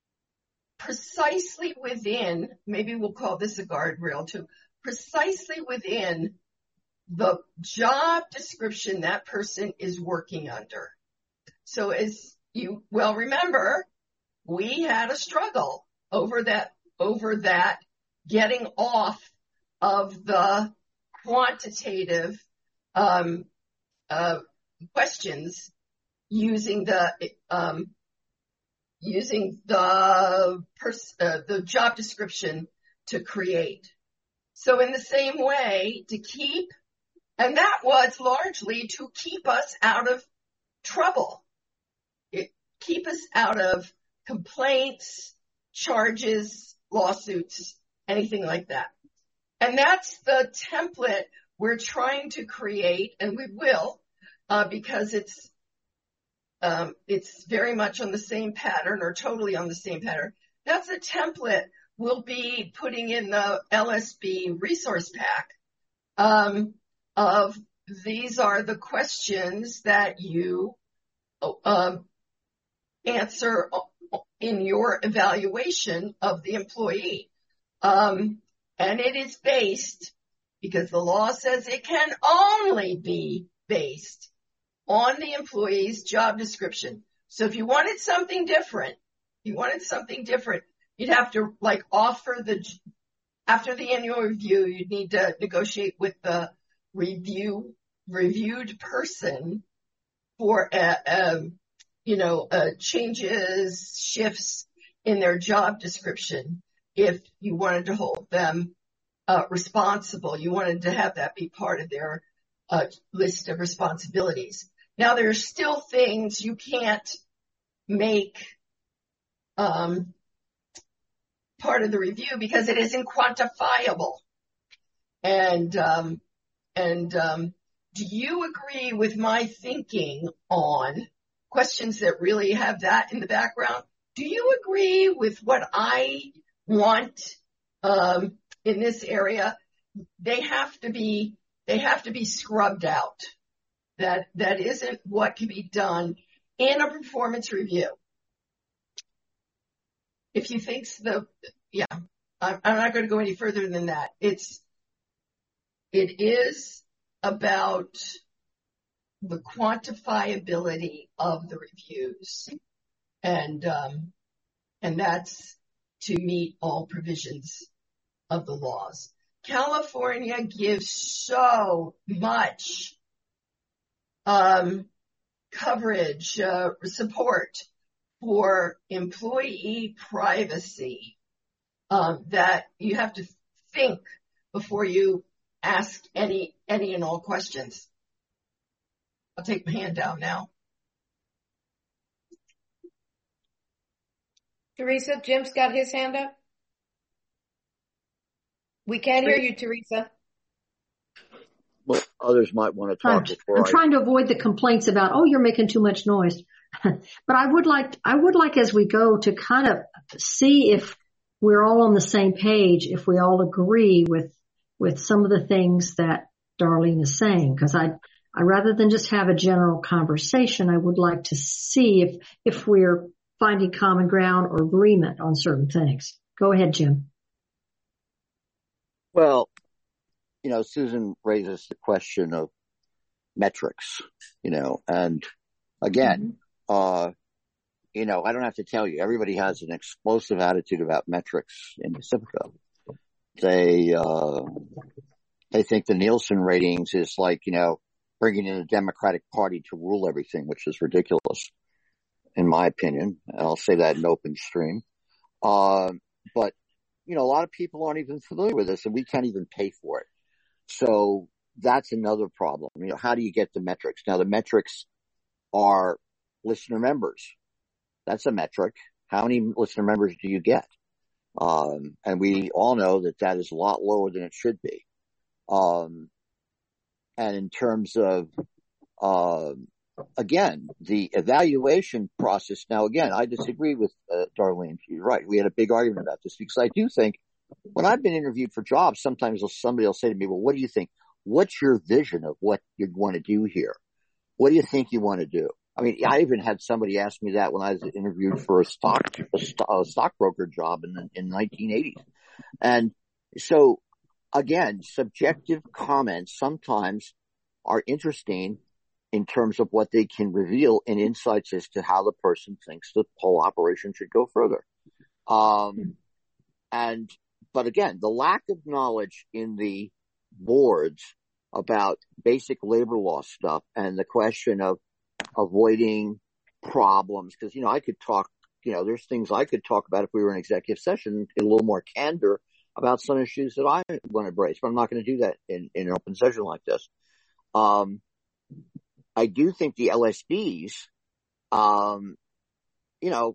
[SPEAKER 3] precisely within, maybe we'll call this a guardrail too, precisely within the job description that person is working under. So as you well remember, we had a struggle over that, over that getting off of the quantitative, um, uh, questions using the, um, using the pers- uh, the job description to create. So in the same way, to keep, and that was largely to keep us out of trouble. It keep us out of complaints, charges, lawsuits, anything like that. And that's the template we're trying to create, and we will, uh, because it's um, it's very much on the same pattern, or totally on the same pattern. That's a template we'll be putting in the L S B resource pack. Um, of these are the questions that you um, answer in your evaluation of the employee. Um, and it is based, because the law says it can only be based on the employee's job description. So if you wanted something different, if you wanted something different, you'd have to like offer the, after the annual review, you'd need to negotiate with the review, reviewed person for, uh, um, you know, uh, changes, shifts in their job description. If you wanted to hold them uh, responsible, you wanted to have that be part of their uh, list of responsibilities. Now, there's still things you can't make um, part of the review because it isn't quantifiable. And um, and um, do you agree with my thinking on questions that really have that in the background? Do you agree with what I want um, in this area? They have to be they have to be scrubbed out. That that isn't what can be done in a performance review. If you think the yeah, I'm, I'm not going to go any further than that. It's it is about the quantifiability of the reviews, and um, and that's to meet all provisions of the laws. California gives so much um, coverage, uh, support for employee privacy um, that you have to think before you ask any any and all questions. I'll take my hand down now.
[SPEAKER 2] Teresa, Jim's got his hand up. We can't hear you, Teresa.
[SPEAKER 4] Well, others might want to talk
[SPEAKER 1] I'm,
[SPEAKER 4] before
[SPEAKER 1] I'm
[SPEAKER 4] I...
[SPEAKER 1] trying to avoid the complaints about, oh, you're making too much noise. But I would like, I would like as we go to kind of see if we're all on the same page, if we all agree with, with some of the things that Darlene is saying. Cause I, I rather than just have a general conversation, I would like to see if, if we're finding common ground or agreement on certain things. Go ahead, Jim.
[SPEAKER 4] Well, you know, Susan raises the question of metrics, you know, and again, mm-hmm. uh, you know, I don't have to tell you, everybody has an explosive attitude about metrics in Pacifica. They, uh, they think the Nielsen ratings is like, you know, bringing in a Democratic Party to rule everything, which is ridiculous, in my opinion. I'll say that in open stream. Uh, but, you know, a lot of people aren't even familiar with this, and we can't even pay for it. So that's another problem. You know, how do you get the metrics? Now, the metrics are listener members. That's a metric. How many listener members do you get? Um, and we all know that that is a lot lower than it should be. Um, and in terms of, uh, again, the evaluation process. Now, again, I disagree with uh, Darlene. You're right. We had a big argument about this because I do think when I've been interviewed for jobs, sometimes somebody will say to me, well, what do you think? What's your vision of what you'd want to do here? What do you think you want to do? I mean, I even had somebody ask me that when I was interviewed for a stock, a, st- a stockbroker job in the in nineteen eighties. And so, again, subjective comments sometimes are interesting in terms of what they can reveal and insights as to how the person thinks the whole operation should go further. Um, and, but again, the lack of knowledge in the boards about basic labor law stuff and the question of avoiding problems, because, you know, I could talk, you know, there's things I could talk about if we were in executive session in a little more candor about some issues that I want to embrace, but I'm not going to do that in, in an open session like this. Um, I do think the L S Bs, um, you know,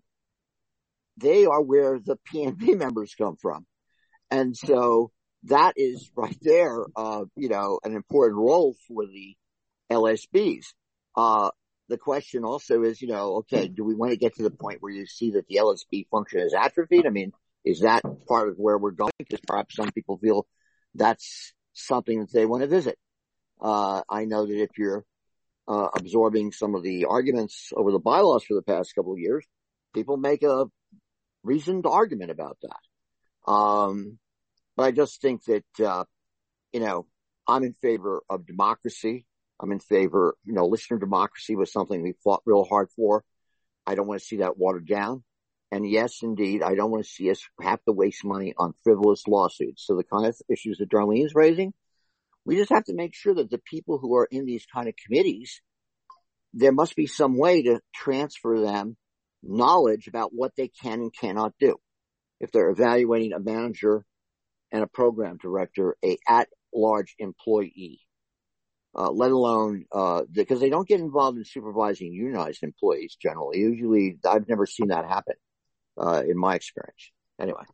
[SPEAKER 4] they are where the P N B members come from. And so that is right there, uh, you know, an important role for the L S Bs. Uh, the question also is, you know, okay, do we want to get to the point where you see that the L S B function is atrophied? I mean, is that part of where we're going? Because perhaps some people feel that's something that they want to visit. Uh, I know that if you're uh, absorbing some of the arguments over the bylaws for the past couple of years, people make a reasoned argument about that. Um, but I just think that, uh, you know, I'm in favor of democracy. I'm in favor, you know, listener democracy was something we fought real hard for. I don't want to see that watered down. And yes, indeed, I don't want to see us have to waste money on frivolous lawsuits. So the kind of issues that Darlene is raising, we just have to make sure that the people who are in these kind of committees there must be some way to transfer them knowledge about what they can and cannot do. If they're evaluating a manager and a program director, a at-large employee, uh, let alone, uh, because they don't get involved in supervising unionized employees generally. Usually, I've never seen that happen, uh, in my experience. Anyway.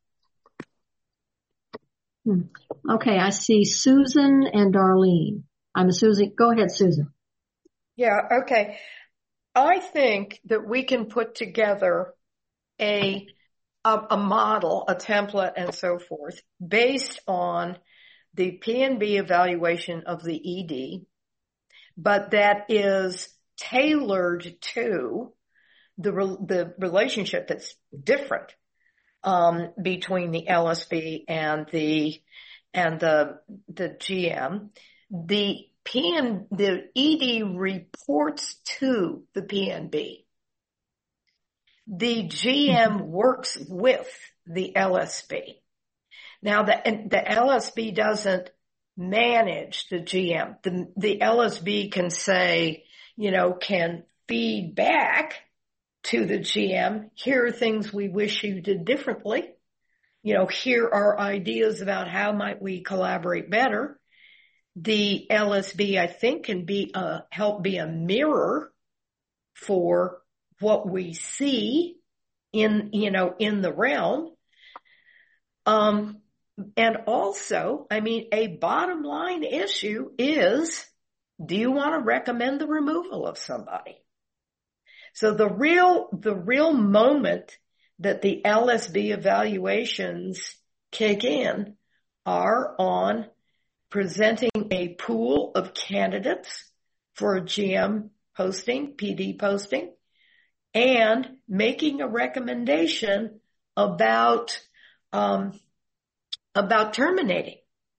[SPEAKER 1] Hmm. Okay, I see Susan and Darlene. I'm Susan. Go ahead, Susan.
[SPEAKER 2] Yeah, okay. I think that we can put together a, a, a model, a template, and so forth, based on the P and B evaluation of the E D, but that is tailored to the the relationship that's different um, between the L S B and the and the the G M. The P and the E D reports to the P and B. The G M works with the L S B. Now the the L S B doesn't manage the G M. The the L S B can say, you know, can feed back to the G M, here are things we wish you did differently. You know, here are ideas about how might we collaborate better. The L S B, I think, can be a, help be a mirror for what we see in, you know, in the realm. Um, and also, I mean, a bottom line issue is, do you want to recommend the removal of somebody? So the real, the real moment that the L S B evaluations kick in are on presenting a pool of candidates for a G M posting, P D posting, and making a recommendation about, um, about terminating,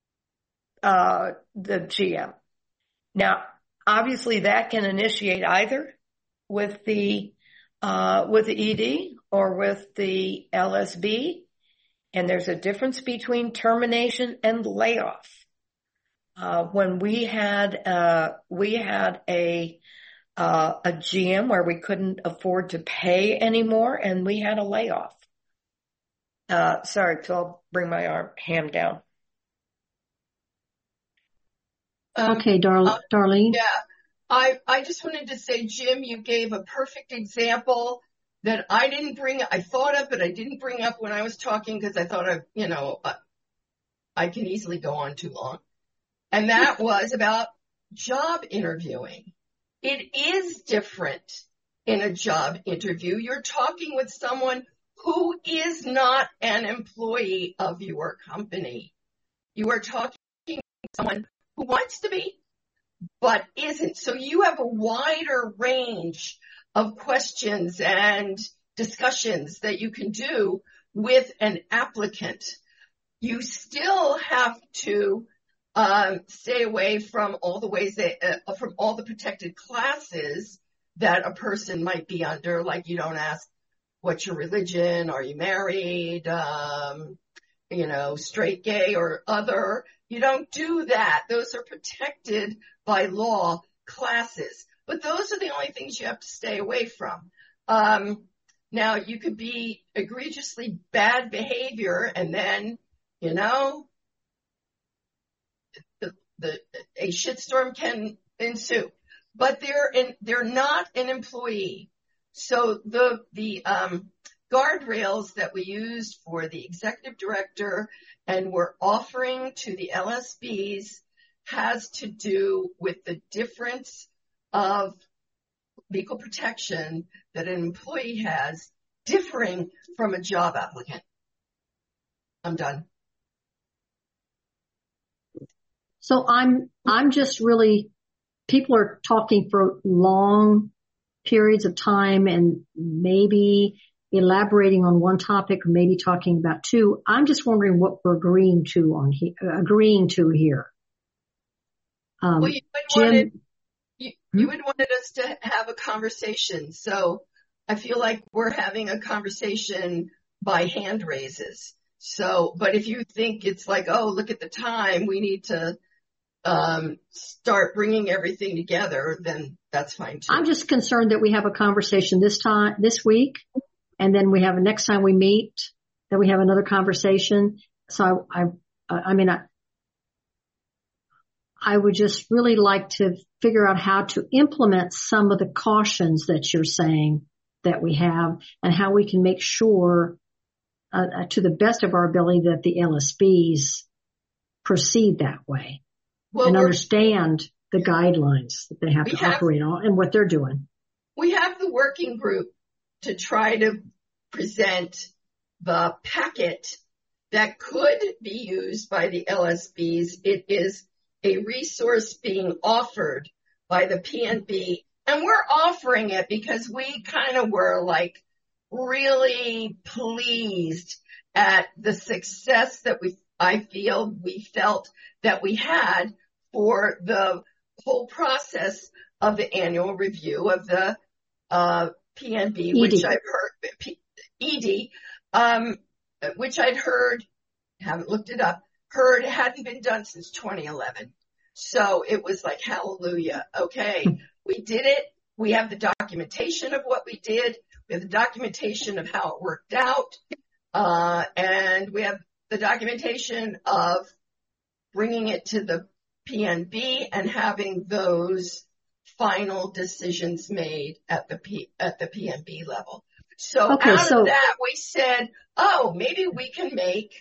[SPEAKER 2] uh, the G M. Now, obviously that can initiate either with the, uh, with the E D or with the L S B. And there's a difference between termination and layoff. Uh, when we had, uh, we had a, uh, a G M where we couldn't afford to pay anymore and we had a layoff. Uh, sorry, so I'll bring my arm, hand down.
[SPEAKER 3] Um,
[SPEAKER 1] Okay, Dar-
[SPEAKER 3] uh,
[SPEAKER 1] Darlene.
[SPEAKER 3] Yeah. I, I just wanted to say, Jim, you gave a perfect example that I didn't bring, I thought of, but I didn't bring up when I was talking because I thought of, you know, uh, I can easily go on too long. And that was about job interviewing. It is different in a job interview. You're talking with someone who is not an employee of your company. You are talking with someone who wants to be, but isn't. So you have a wider range of questions and discussions that you can do with an applicant. You still have to um, stay away from all the ways that, uh, from all the protected classes that a person might be under. Like you don't ask, what's your religion? Are you married? Um, you know, straight, gay, or other. You don't do that. Those are protected by law classes. But those are the only things you have to stay away from. Um, now, you could be egregiously bad behavior and then, you know, the, the, a shitstorm can ensue. But they're in, they're not an employee. So the, the, um, guardrails that we used for the executive director and we're offering to the L S Bs has to do with the difference of legal protection that an employee has differing from a job applicant. I'm done.
[SPEAKER 1] So I'm, I'm just really, people are talking for long periods of time and maybe elaborating on one topic or maybe talking about two. I'm just wondering what we're agreeing to on he, agreeing to here. Um,
[SPEAKER 3] well, you would,
[SPEAKER 1] Jim,
[SPEAKER 3] wanted, you,
[SPEAKER 1] hmm?
[SPEAKER 3] you would wanted us to have a conversation. So I feel like we're having a conversation by hand raises. So, but if you think it's like, oh, look at the time, we need to um, start bringing everything together, then that's fine too.
[SPEAKER 1] I'm just concerned that we have a conversation this time, this week, and then we have a next time we meet, that we have another conversation. So I, I, I mean, I, I would just really like to figure out how to implement some of the cautions that you're saying that we have, and how we can make sure, uh, to the best of our ability, that the L S Bs proceed that way, well, and understand the guidelines that they have to have, operate on and what they're doing.
[SPEAKER 3] We have the working group to try to present the packet that could be used by the L S Bs. It is a resource being offered by the P N B, and we're offering it because we kind of were like really pleased at the success that we, I feel we felt that we had for the whole process of the annual review of the uh P N B,
[SPEAKER 1] E D.
[SPEAKER 3] which I've heard, P, E D, um, which I'd heard, haven't looked it up, heard hadn't been done since twenty eleven. So it was like, hallelujah. Okay, we did it. We have the documentation of what we did. We have the documentation of how it worked out. Uh, and we have the documentation of bringing it to the P N B and having those final decisions made at the P, at the P N B level. So
[SPEAKER 1] okay,
[SPEAKER 3] out
[SPEAKER 1] so-
[SPEAKER 3] of that, we said, oh, maybe we can make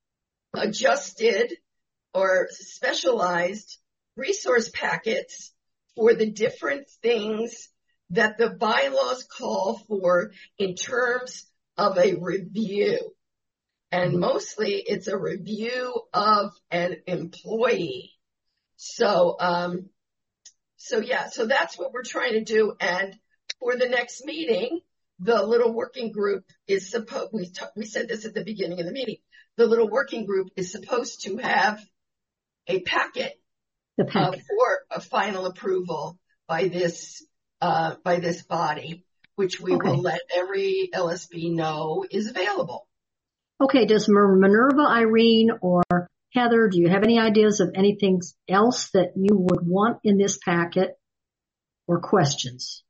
[SPEAKER 3] adjusted or specialized resource packets for the different things that the bylaws call for in terms of a review. And mostly it's a review of an employee. So, um, so yeah, so that's what we're trying to do. And for the next meeting, the little working group is supposed, we, t- we said this at the beginning of the meeting, the little working group is supposed to have a packet,
[SPEAKER 1] the packet.
[SPEAKER 3] Uh, for a final approval by this, uh, by this body, which we
[SPEAKER 1] okay.
[SPEAKER 3] will let every L S B know is available.
[SPEAKER 1] Okay, does Minerva, Irene, or Heather, do you have any ideas of anything else that you would want in this packet, or questions?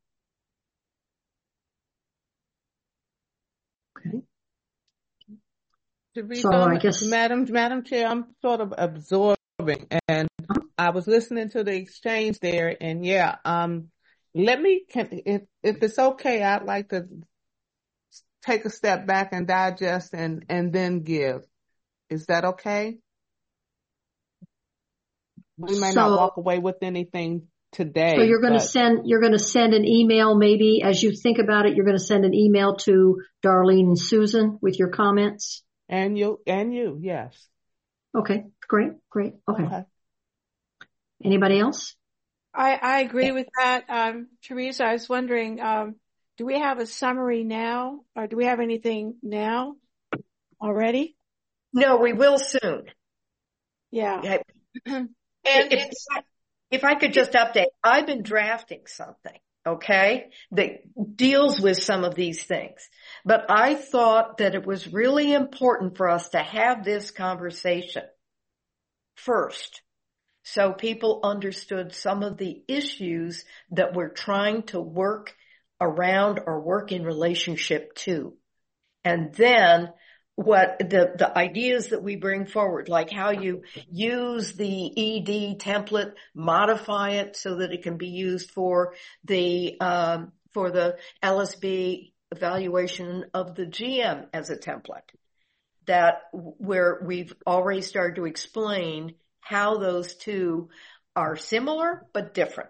[SPEAKER 1] Okay.
[SPEAKER 6] Teresa,
[SPEAKER 1] So I guess,
[SPEAKER 6] Madam, Madam Chair, I'm sort of absorbing, and uh-huh. I was listening to the exchange there, and yeah, um, let me, can, if, if it's okay, I'd like to take a step back and digest and, and then give. Is that okay? We may
[SPEAKER 1] so,
[SPEAKER 6] not walk away with anything today.
[SPEAKER 1] So you're going to
[SPEAKER 6] but...
[SPEAKER 1] send, you're going to send an email, maybe as you think about it, you're going to send an email to Darlene and Susan with your comments.
[SPEAKER 6] And you, and you, yes.
[SPEAKER 1] Okay, great, great. Okay.
[SPEAKER 6] okay.
[SPEAKER 1] Anybody else?
[SPEAKER 5] I, I agree with that. Um, Teresa, I was wondering, um, do we have a summary now, or do we have anything now already?
[SPEAKER 2] No, we will soon.
[SPEAKER 5] Yeah.
[SPEAKER 2] And if, if I could just update, I've been drafting something, okay, that deals with some of these things. But I thought that it was really important for us to have this conversation first, so people understood some of the issues that we're trying to work around or work in relationship to. And then what the, the ideas that we bring forward, like how you use the E D template, modify it so that it can be used for the, um, for the L S B evaluation of the G M as a template, that where we've already started to explain how those two are similar but different.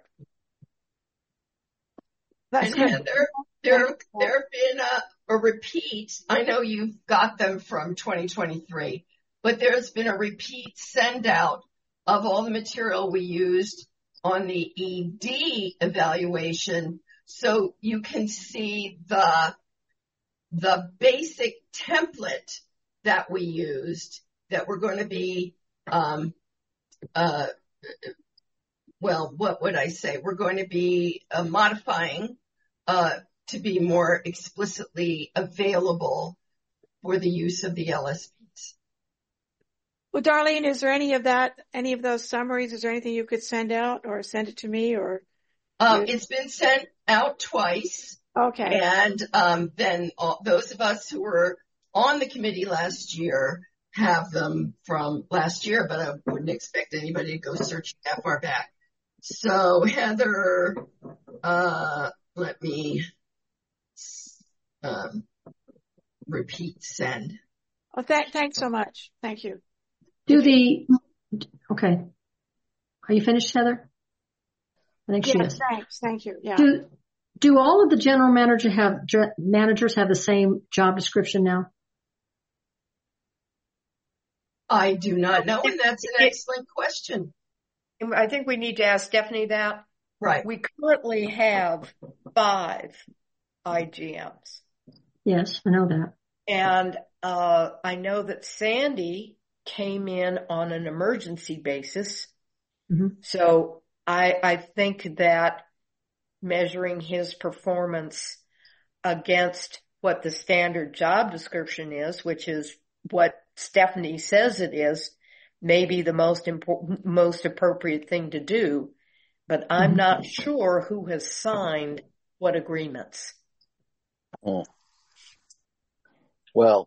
[SPEAKER 3] That's and Heather, there, there have been a, a repeat. I know you've got them from twenty twenty-three, but there's been a repeat send out of all the material we used on the E D evaluation. So you can see the, the basic template that we used that we're going to be, um, uh, well, what would I say? We're going to be uh, modifying uh, to be more explicitly available for the use of the L S Bs.
[SPEAKER 5] Well, Darlene, is there any of that, any of those summaries? Is there anything you could send out or send it to me or?
[SPEAKER 3] Um, it's been sent out twice.
[SPEAKER 5] Okay.
[SPEAKER 3] And, um, then all, those of us who were on the committee last year have them from last year, but I wouldn't expect anybody to go searching that far back. So Heather, uh, let me, um, repeat send.
[SPEAKER 5] Oh, th- thanks so much. Thank you.
[SPEAKER 1] Do the, okay. Are you finished, Heather? I think she
[SPEAKER 5] Yes,
[SPEAKER 1] is.
[SPEAKER 5] thanks. Thank you. Yeah.
[SPEAKER 1] Do, do all of the general manager have, managers have the same job description now?
[SPEAKER 3] I do not know, and that's an excellent question.
[SPEAKER 2] I think we need to ask Stephanie that.
[SPEAKER 3] Right.
[SPEAKER 2] We currently have five I G Ms.
[SPEAKER 1] Yes, I know that.
[SPEAKER 2] And uh I know that Sandy came in on an emergency basis.
[SPEAKER 1] Mm-hmm.
[SPEAKER 2] So I I think that measuring his performance against what the standard job description is, which is what Stephanie says it is, may be the most important, most appropriate thing to do. But I'm
[SPEAKER 1] Mm-hmm.
[SPEAKER 2] not sure who has signed what agreements.
[SPEAKER 4] Oh. Well,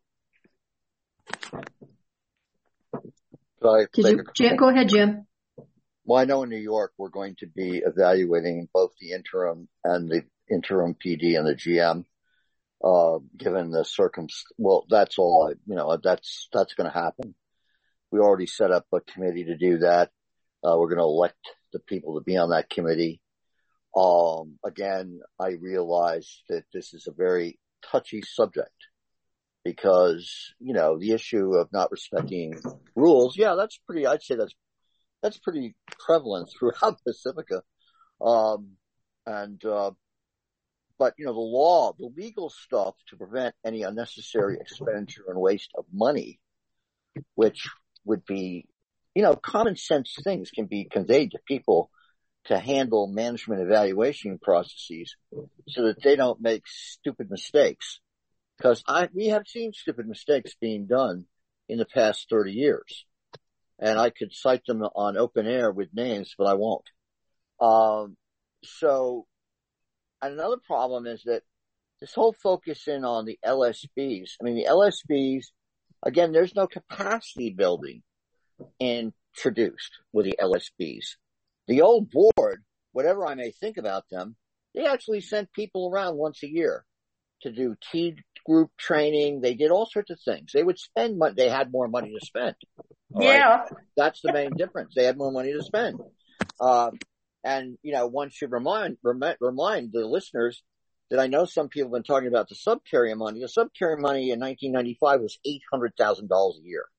[SPEAKER 4] could I
[SPEAKER 1] Did
[SPEAKER 4] make
[SPEAKER 1] you,
[SPEAKER 4] a-
[SPEAKER 1] Jim, go ahead, Jim.
[SPEAKER 4] Well, I know in New York we're going to be evaluating both the interim and the interim P D and the G M, uh, given the circum. Well, that's all. I, you know, that's that's going to happen. We already set up a committee to do that. Uh, we're going to elect the people to be on that committee. Um, again, I realize that this is a very touchy subject because, you know, the issue of not respecting rules. Yeah, that's pretty. I'd say that's. That's pretty prevalent throughout Pacifica. Um, and, uh, but, you know, the law, the legal stuff to prevent any unnecessary expenditure and waste of money, which would be, you know, common sense things can be conveyed to people to handle management evaluation processes so that they don't make stupid mistakes. Because I, we have seen stupid mistakes being done in the past thirty years. And I could cite them on open air with names, but I won't. Um, so another problem is that this whole focus in on the L S Bs. I mean, the L S Bs, again, there's no capacity building introduced with the L S Bs. The old board, whatever I may think about them, they actually sent people around once a year to do T group training. They did all sorts of things. They would spend money. They had more money to spend.
[SPEAKER 2] Yeah.
[SPEAKER 4] Right? That's the main difference. They had more money to spend. Um, and, you know, one should remind, remind, remind the listeners that I know some people have been talking about the subcarrier money. The subcarrier money in nineteen ninety-five was eight hundred thousand dollars a year.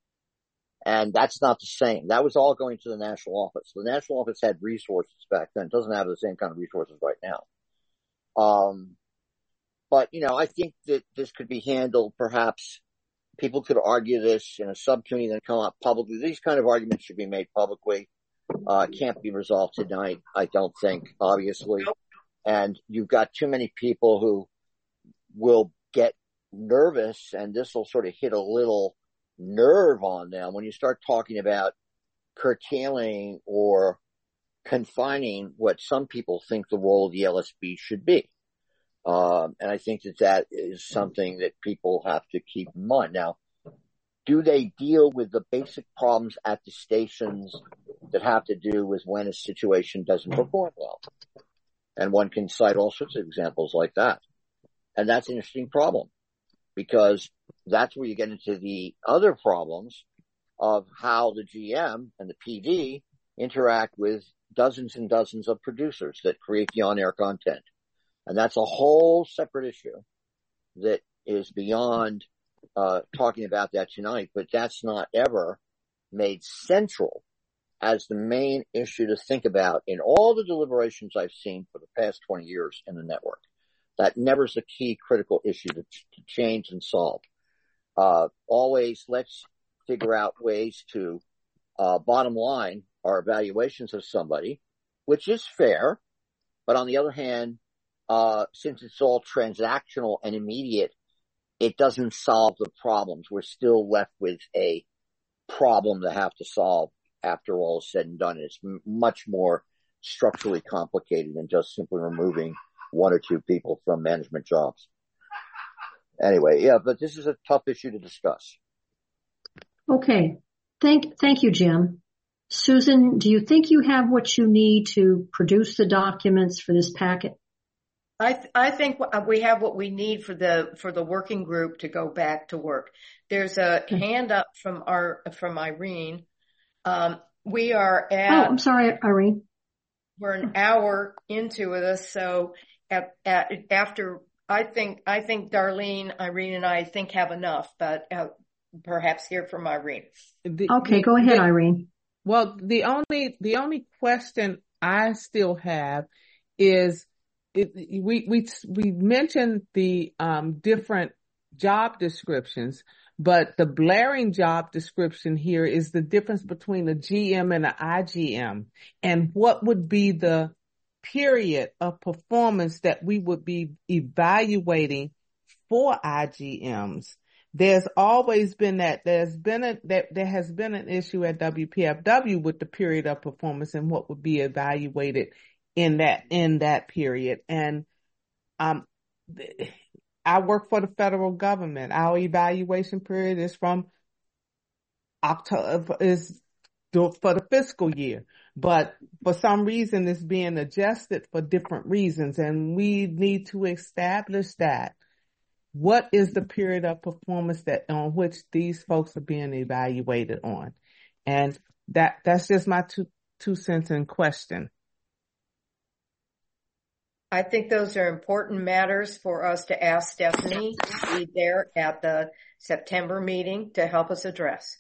[SPEAKER 4] And that's not the same. That was all going to the national office. The national office had resources back then. It doesn't have the same kind of resources right now. Um, but, you know, I think that this could be handled perhaps. People could argue this in a subcommittee and then come up publicly. These kind of arguments should be made publicly. Uh, can't be resolved tonight, I don't think, obviously. And you've got too many people who will get nervous, and this will sort of hit a little nerve on them when you start talking about curtailing or confining what some people think the role of the L S B should be. Um, and I think that that is something that people have to keep in mind. Now, do they deal with the basic problems at the stations that have to do with when a situation doesn't perform well? And one can cite all sorts of examples like that. And that's an interesting problem because that's where you get into the other problems of how the G M and the P D interact with dozens and dozens of producers that create the on-air content. And that's a whole separate issue that is beyond uh talking about that tonight, but that's not ever made central as the main issue to think about in all the deliberations I've seen for the past twenty years in the network. That never is the key critical issue to, to change and solve. Uh, always let's figure out ways to, uh, bottom line our evaluations of somebody, which is fair. But on the other hand, uh, since it's all transactional and immediate, it doesn't solve the problems. We're still left with a problem to have to solve after all is said and done. It's m- much more structurally complicated than just simply removing one or two people from management jobs. Anyway, yeah, but this is a tough issue to discuss.
[SPEAKER 1] Okay. Thank, thank you, Jim. Susan, do you think you have what you need to produce the documents for this packet?
[SPEAKER 2] I th- I think we have what we need for the for the working group to go back to work. There's a
[SPEAKER 1] Okay.
[SPEAKER 2] hand up from our from Irene. Um, we are
[SPEAKER 1] Oh,
[SPEAKER 2] at
[SPEAKER 1] I'm sorry, Irene.
[SPEAKER 2] we're an hour into this, so at, at after I think I think Darlene, Irene, and I think have enough, but uh, perhaps hear from Irene.
[SPEAKER 6] The,
[SPEAKER 1] Okay,
[SPEAKER 6] the,
[SPEAKER 1] go ahead,
[SPEAKER 6] the,
[SPEAKER 1] Irene.
[SPEAKER 6] well, the only the only question I still have is it, we we we mentioned the um, different job descriptions, but the blaring job description here is the difference between a G M and an I G M, and what would be the period of performance that we would be evaluating for I G Ms. There's always been that there's been a that there has been an issue at W P F W with the period of performance and what would be evaluated in that in that period. And um I work for the federal government. Our evaluation period is from October is for the fiscal year, but for some reason it's being adjusted for different reasons, and we need to establish that. What is the period of performance that on which these folks are being evaluated on? And that that's just my two two cents in question.
[SPEAKER 2] I think those are important matters for us to ask Stephanie to be there at the September meeting to help us address.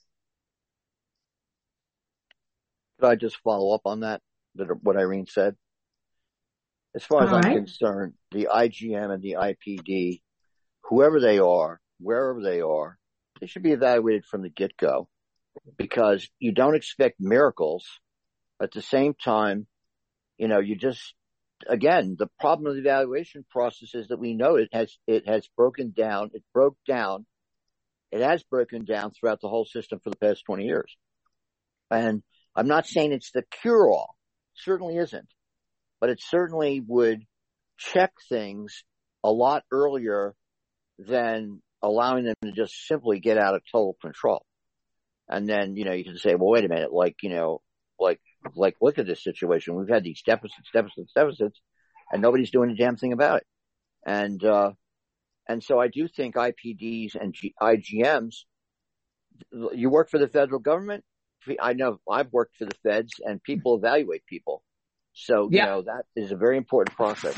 [SPEAKER 4] Could I just follow up on that, that what Irene said? As far as
[SPEAKER 1] All
[SPEAKER 4] I'm
[SPEAKER 1] right.
[SPEAKER 4] concerned, the I G M and the I P D, whoever they are, wherever they are, they should be evaluated from the get-go, because you don't expect miracles. At the same time, you know, you just, again, the problem of the evaluation process is that we know it has, it has broken down. It broke down. It has broken down throughout the whole system for the past twenty years. And I'm not saying it's the cure-all. Certainly isn't. But it certainly would check things a lot earlier than allowing them to just simply get out of total control. And then, you know, you can say, well, wait a minute, like, you know, like, like, look at this situation. We've had these deficits, deficits, deficits, and nobody's doing a damn thing about it. And, uh, and so I do think I P Ds and G- I G Ms, you work for the federal government. I know I've worked for the feds, and people evaluate people. So,
[SPEAKER 6] Yeah.
[SPEAKER 4] you know, that is a very important process.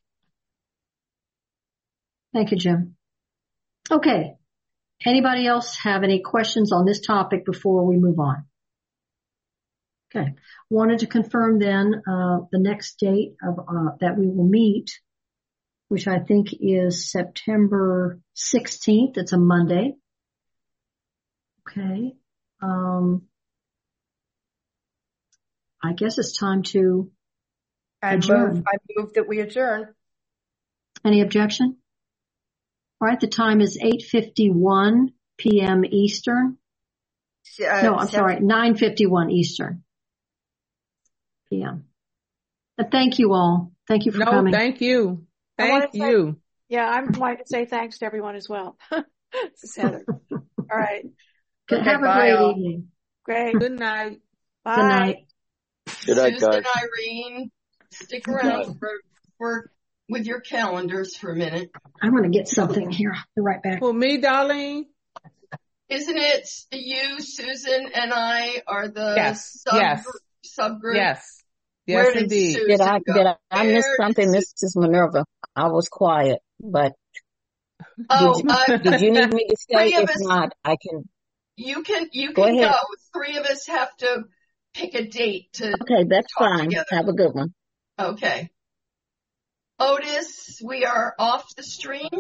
[SPEAKER 1] Thank you, Jim. Okay. Anybody else have any questions on this topic before we move on? Okay. Wanted to confirm then, uh, the next date of, uh, that we will meet, which I think is September sixteenth. It's a Monday. Okay. Um, I guess it's time to
[SPEAKER 2] I
[SPEAKER 1] adjourn.
[SPEAKER 2] move, I move that we adjourn.
[SPEAKER 1] Any objection? All right. The time is eight fifty-one p.m. Eastern.
[SPEAKER 2] Uh,
[SPEAKER 1] No, I'm
[SPEAKER 2] Sep-
[SPEAKER 1] sorry, nine fifty-one Eastern p m. And thank you all. Thank you for
[SPEAKER 6] No,
[SPEAKER 1] coming.
[SPEAKER 6] thank you.
[SPEAKER 5] I wanna
[SPEAKER 6] Thank
[SPEAKER 5] say-
[SPEAKER 6] you.
[SPEAKER 5] Yeah, I'm wanting to say thanks to everyone as well. This is Heather. All right.
[SPEAKER 1] Good-
[SPEAKER 2] Okay,
[SPEAKER 1] Have a
[SPEAKER 2] bye,
[SPEAKER 1] great
[SPEAKER 2] all.
[SPEAKER 1] evening.
[SPEAKER 5] Great.
[SPEAKER 6] Good night.
[SPEAKER 5] Bye.
[SPEAKER 1] Good night.
[SPEAKER 4] Good night,
[SPEAKER 3] Susan,
[SPEAKER 4] guys.
[SPEAKER 3] Irene, stick around for, for with your calendars for a minute.
[SPEAKER 1] I'm going to get something here. I'll be right back.
[SPEAKER 6] For me, Darlene?
[SPEAKER 3] Isn't it you, Susan, and I are the
[SPEAKER 6] Yes,
[SPEAKER 3] sub
[SPEAKER 6] yes.
[SPEAKER 3] subgroup?
[SPEAKER 6] Yes.
[SPEAKER 3] Where
[SPEAKER 6] Yes,
[SPEAKER 3] did
[SPEAKER 6] indeed.
[SPEAKER 3] Susan
[SPEAKER 7] Did I,
[SPEAKER 3] go?
[SPEAKER 7] did I, I miss
[SPEAKER 3] Where did
[SPEAKER 7] something?
[SPEAKER 3] Su-
[SPEAKER 7] This is Minerva. I was quiet, but
[SPEAKER 3] Oh,
[SPEAKER 7] did you,
[SPEAKER 3] uh,
[SPEAKER 7] did you need me to stay?
[SPEAKER 3] Three of
[SPEAKER 7] If
[SPEAKER 3] us-
[SPEAKER 7] not, I can.
[SPEAKER 3] you can you
[SPEAKER 7] Go
[SPEAKER 3] can
[SPEAKER 7] ahead.
[SPEAKER 3] go. Three of us have to pick a date to.
[SPEAKER 7] Okay, that's
[SPEAKER 3] Talk
[SPEAKER 7] fine.
[SPEAKER 3] together.
[SPEAKER 7] Have a good one.
[SPEAKER 3] Okay. Otis, we are off the stream.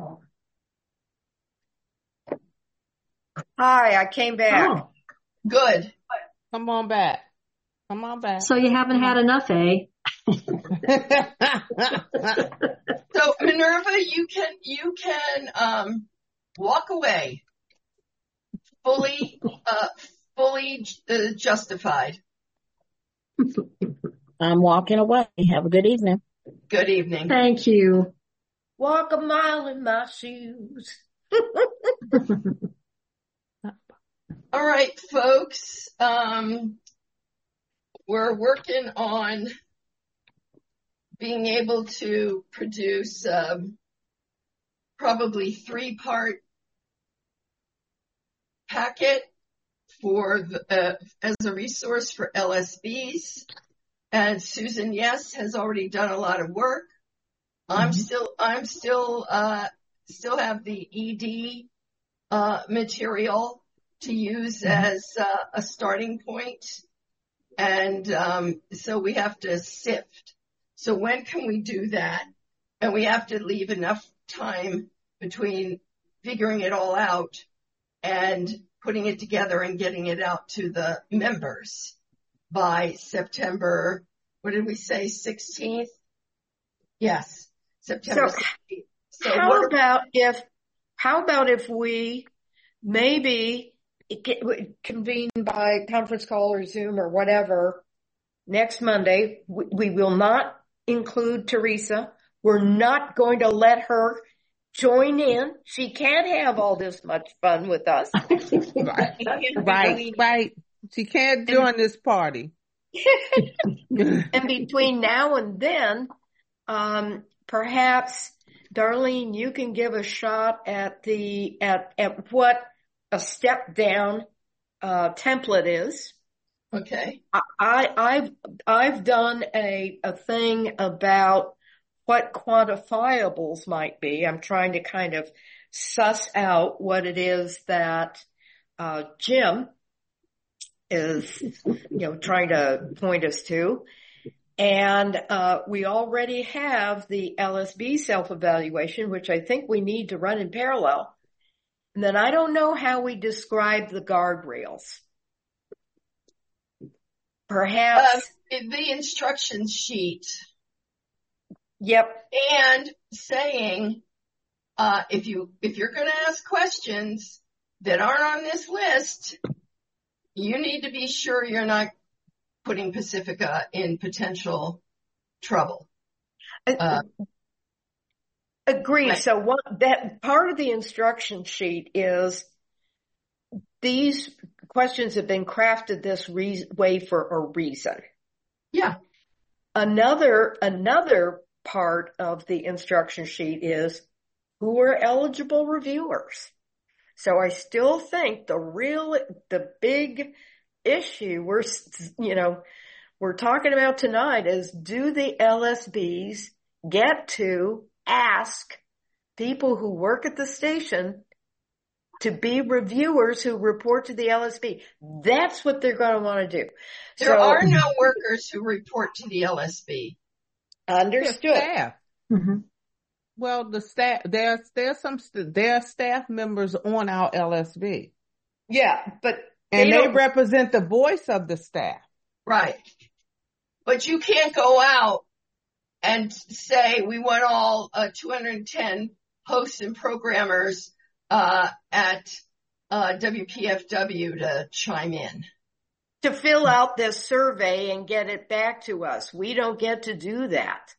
[SPEAKER 2] Hi, I came back.
[SPEAKER 1] Oh,
[SPEAKER 3] Good.
[SPEAKER 6] Come on back. Come on back.
[SPEAKER 1] so you haven't had enough, eh?
[SPEAKER 3] So Minerva, you can you can um walk away fully uh fully uh, justified.
[SPEAKER 7] I'm walking away. Have a good evening.
[SPEAKER 3] Good evening.
[SPEAKER 1] Thank you.
[SPEAKER 2] Walk a mile in my shoes.
[SPEAKER 3] All right, folks. Um, we're working on being able to produce um, probably three-part packet for the, uh, as a resource for L S Bs. And Susan, yes, has already done a lot of work. I'm
[SPEAKER 1] Mhm.
[SPEAKER 3] still, I'm still, uh, still have the E D, uh, material to use
[SPEAKER 1] Mhm.
[SPEAKER 3] as uh, a starting point. And, um, so we have to sift. So when can we do that? And we have to leave enough time between figuring it all out and putting it together and getting it out to the members by September, what did we say, sixteenth? Yes, September
[SPEAKER 2] So
[SPEAKER 3] sixteenth. So
[SPEAKER 2] how
[SPEAKER 3] what are,
[SPEAKER 2] about if, how about if we maybe get, convene by conference call or Zoom or whatever next Monday? We, we will not include Teresa. We're not going to let her join in. She can't have all this much fun with us.
[SPEAKER 6] Right,
[SPEAKER 2] And
[SPEAKER 6] right,
[SPEAKER 2] between,
[SPEAKER 6] right. She can't
[SPEAKER 2] and,
[SPEAKER 6] join this party.
[SPEAKER 2] and between now and then, um, perhaps, Darlene, you can give a shot at the, at, at what a step down, uh, template is.
[SPEAKER 3] okay,
[SPEAKER 2] I, I, I've, I've done a, a thing about what quantifiables might be. I'm trying to kind of suss out what it is that, uh, Jim is, you know, trying to point us to. And, uh, we already have the L S B self-evaluation, which I think we need to run in parallel. And then I don't know how we describe the guardrails. Perhaps,
[SPEAKER 3] um, the instruction sheet
[SPEAKER 2] yep,
[SPEAKER 3] and saying, uh, if you, if you're going to ask questions that aren't on this list, you need to be sure you're not putting Pacifica in potential trouble. Uh,
[SPEAKER 2] agreed.
[SPEAKER 3] right.
[SPEAKER 2] So what that part of the instruction sheet is these questions have been crafted this re- way for a reason.
[SPEAKER 3] Yeah.
[SPEAKER 2] Another, another part of the instruction sheet is who are eligible reviewers. So I still think the real, the big issue we're, you know, we're talking about tonight is, do the L S Bs get to ask people who work at the station to be reviewers who report to the L S B? That's what they're going to want to do.
[SPEAKER 3] There
[SPEAKER 2] So,
[SPEAKER 3] are no workers who report to the L S B.
[SPEAKER 2] understood.
[SPEAKER 6] Staff.
[SPEAKER 1] Mm-hmm.
[SPEAKER 6] Well, the staff, there's, there's some, st- there are staff members on our L S B.
[SPEAKER 2] Yeah, but
[SPEAKER 6] And
[SPEAKER 2] they
[SPEAKER 6] they
[SPEAKER 2] don't,
[SPEAKER 6] represent the voice of the staff.
[SPEAKER 3] Right. But you can't go out and say we want all uh, two hundred ten hosts and programmers uh, at uh, W P F W to chime in.
[SPEAKER 2] to fill out this survey and get it back to us. We don't get to do that.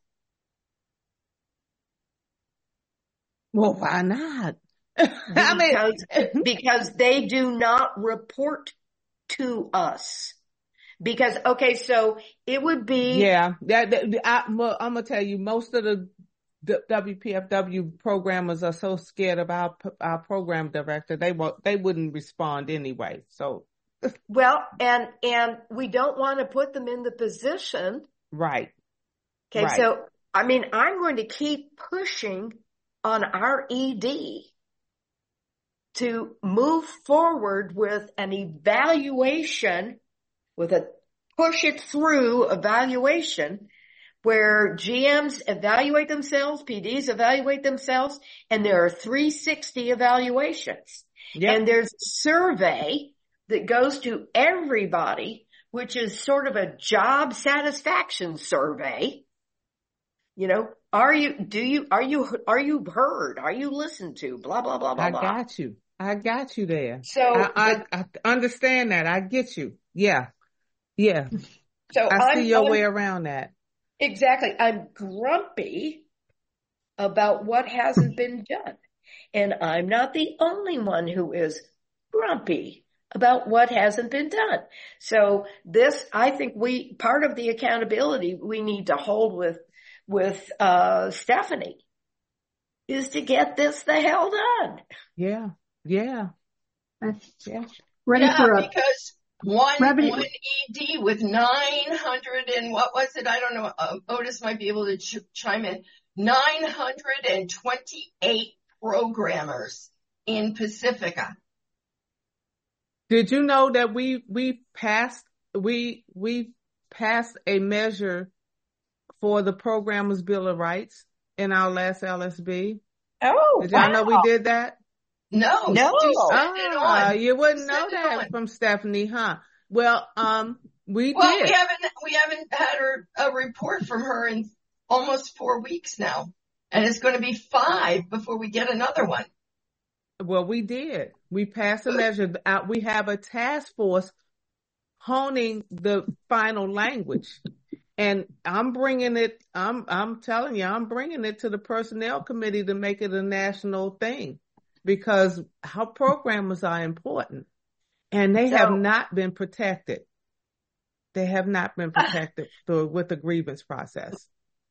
[SPEAKER 6] Well, why not? I mean,
[SPEAKER 2] Because, because they do not report to us. Because, okay, so it would be,
[SPEAKER 6] yeah, that, that I, well, I'm gonna tell you, most of the, the W P F W programmers are so scared of our our program director, they won't, they wouldn't respond anyway. So,
[SPEAKER 2] well, and, and we don't want to put them in the position.
[SPEAKER 6] right.
[SPEAKER 2] Okay,
[SPEAKER 6] Right.
[SPEAKER 2] so, I mean, I'm going to keep pushing on our E D to move forward with an evaluation, with a push it through evaluation where G Ms evaluate themselves, P Ds evaluate themselves, and there are three sixty evaluations.
[SPEAKER 6] Yep.
[SPEAKER 2] And there's a survey that goes to everybody, which is sort of a job satisfaction survey. You know, are you, do you, are you, are you heard? Are you listened to? Blah, blah, blah, blah,
[SPEAKER 6] I
[SPEAKER 2] blah.
[SPEAKER 6] got you. I got you there.
[SPEAKER 2] So,
[SPEAKER 6] I,
[SPEAKER 2] but,
[SPEAKER 6] I, I understand that. I get you. Yeah. Yeah.
[SPEAKER 2] so
[SPEAKER 6] I
[SPEAKER 2] I'm,
[SPEAKER 6] see your
[SPEAKER 2] I'm,
[SPEAKER 6] way around that.
[SPEAKER 2] exactly. I'm grumpy about what hasn't been done. And I'm not the only one who is grumpy about what hasn't been done. So this, I think we, part of the accountability we need to hold with, with, uh, Stephanie is to get this the hell done.
[SPEAKER 6] Yeah. Yeah.
[SPEAKER 1] Yeah. Ready
[SPEAKER 3] yeah,
[SPEAKER 1] for a
[SPEAKER 3] because one,
[SPEAKER 1] revenue.
[SPEAKER 3] one E D with nine hundred and what was it? I don't know. Uh, Otis might be able to ch- chime in. nine hundred twenty-eight programmers in Pacifica.
[SPEAKER 6] Did you know that we, we passed, we, we passed a measure for the Programmers Bill of Rights in our last L S B?
[SPEAKER 2] Oh,
[SPEAKER 6] Did y'all
[SPEAKER 2] wow.
[SPEAKER 6] know we did that?
[SPEAKER 3] No,
[SPEAKER 2] No.
[SPEAKER 3] do send it
[SPEAKER 6] Ah,
[SPEAKER 3] on.
[SPEAKER 6] you wouldn't know
[SPEAKER 3] Send it
[SPEAKER 6] that
[SPEAKER 3] on.
[SPEAKER 6] from Stephanie, huh? Well, um, we
[SPEAKER 3] Well,
[SPEAKER 6] did.
[SPEAKER 3] we haven't we haven't had her, a report from her in almost four weeks now, and it's going to be five before we get another one.
[SPEAKER 6] Well, we did. We passed a measure out. We have a task force honing the final language. And I'm bringing it, I'm, I'm telling you, I'm bringing it to the personnel committee to make it a national thing because our programmers are important and they
[SPEAKER 2] So-
[SPEAKER 6] have not been protected. They have not been protected through, with the grievance process.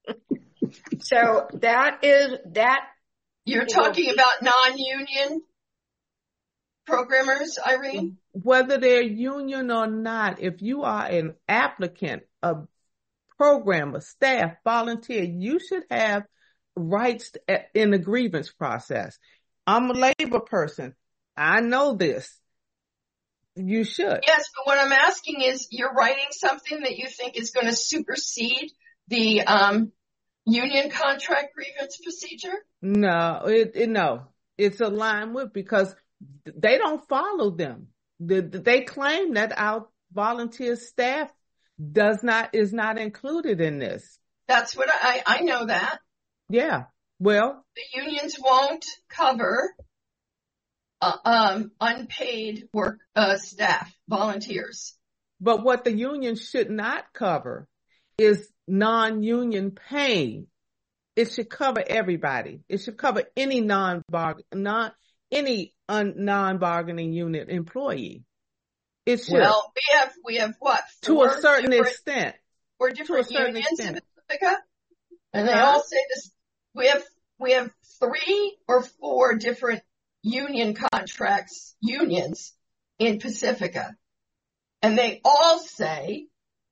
[SPEAKER 2] So that is, that
[SPEAKER 3] You're talking about non-union programmers, Irene?
[SPEAKER 6] Whether they're union or not, if you are an applicant, a programmer, staff, volunteer, you should have rights in the grievance process. I'm a labor person. I know this. You should.
[SPEAKER 3] Yes, but what I'm asking is, you're writing something that you think is going to supersede the um, union contract grievance procedure?
[SPEAKER 6] No, it, it no, it's aligned with because they don't follow them. The, they claim that our volunteer staff does not is not included in this.
[SPEAKER 3] That's what I I know that
[SPEAKER 6] Yeah. Well,
[SPEAKER 3] the unions won't cover uh, um unpaid work uh staff, volunteers.
[SPEAKER 6] but what the union should not cover is non-union pay. It should cover everybody. It should cover any non-bargain, non, any un, non-bargaining unit employee. It should.
[SPEAKER 3] Well, we have we have what?
[SPEAKER 6] To
[SPEAKER 3] four
[SPEAKER 6] a certain
[SPEAKER 3] different-
[SPEAKER 6] extent.
[SPEAKER 3] Four different
[SPEAKER 6] certain
[SPEAKER 3] unions
[SPEAKER 6] extent.
[SPEAKER 3] in Pacifica, and they
[SPEAKER 6] Huh?
[SPEAKER 3] all say this. We have we have three or four different union contracts, unions in Pacifica, and they all say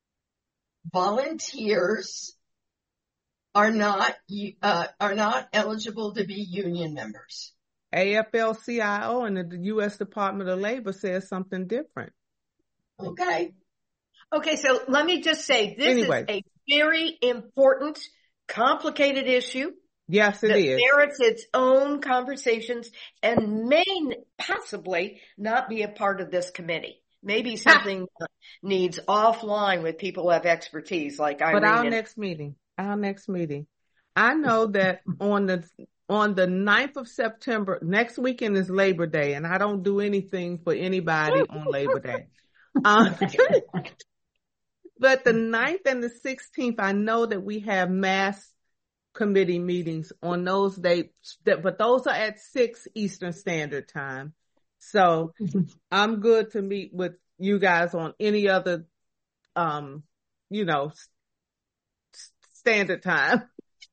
[SPEAKER 3] volunteers are not uh, are not eligible to be union members.
[SPEAKER 6] A F L C I O and the U S Department of Labor says something different.
[SPEAKER 3] Okay.
[SPEAKER 2] Okay, so let me just say, this
[SPEAKER 6] Anyway.
[SPEAKER 2] is a very important, complicated issue
[SPEAKER 6] Yes, it
[SPEAKER 2] that
[SPEAKER 6] is.
[SPEAKER 2] merits its own conversations and may possibly not be a part of this committee. Maybe something needs offline with people who have expertise like Irene.
[SPEAKER 6] But our
[SPEAKER 2] and-
[SPEAKER 6] next meeting, our next meeting, I know that on the on the ninth of September, next weekend is Labor Day, and I don't do anything for anybody on Labor Day. Um, but the ninth and the sixteenth, I know that we have mass committee meetings on those dates, that, but those are at six Eastern Standard Time. So I'm good to meet with you guys on any other, um, you know, s- standard time.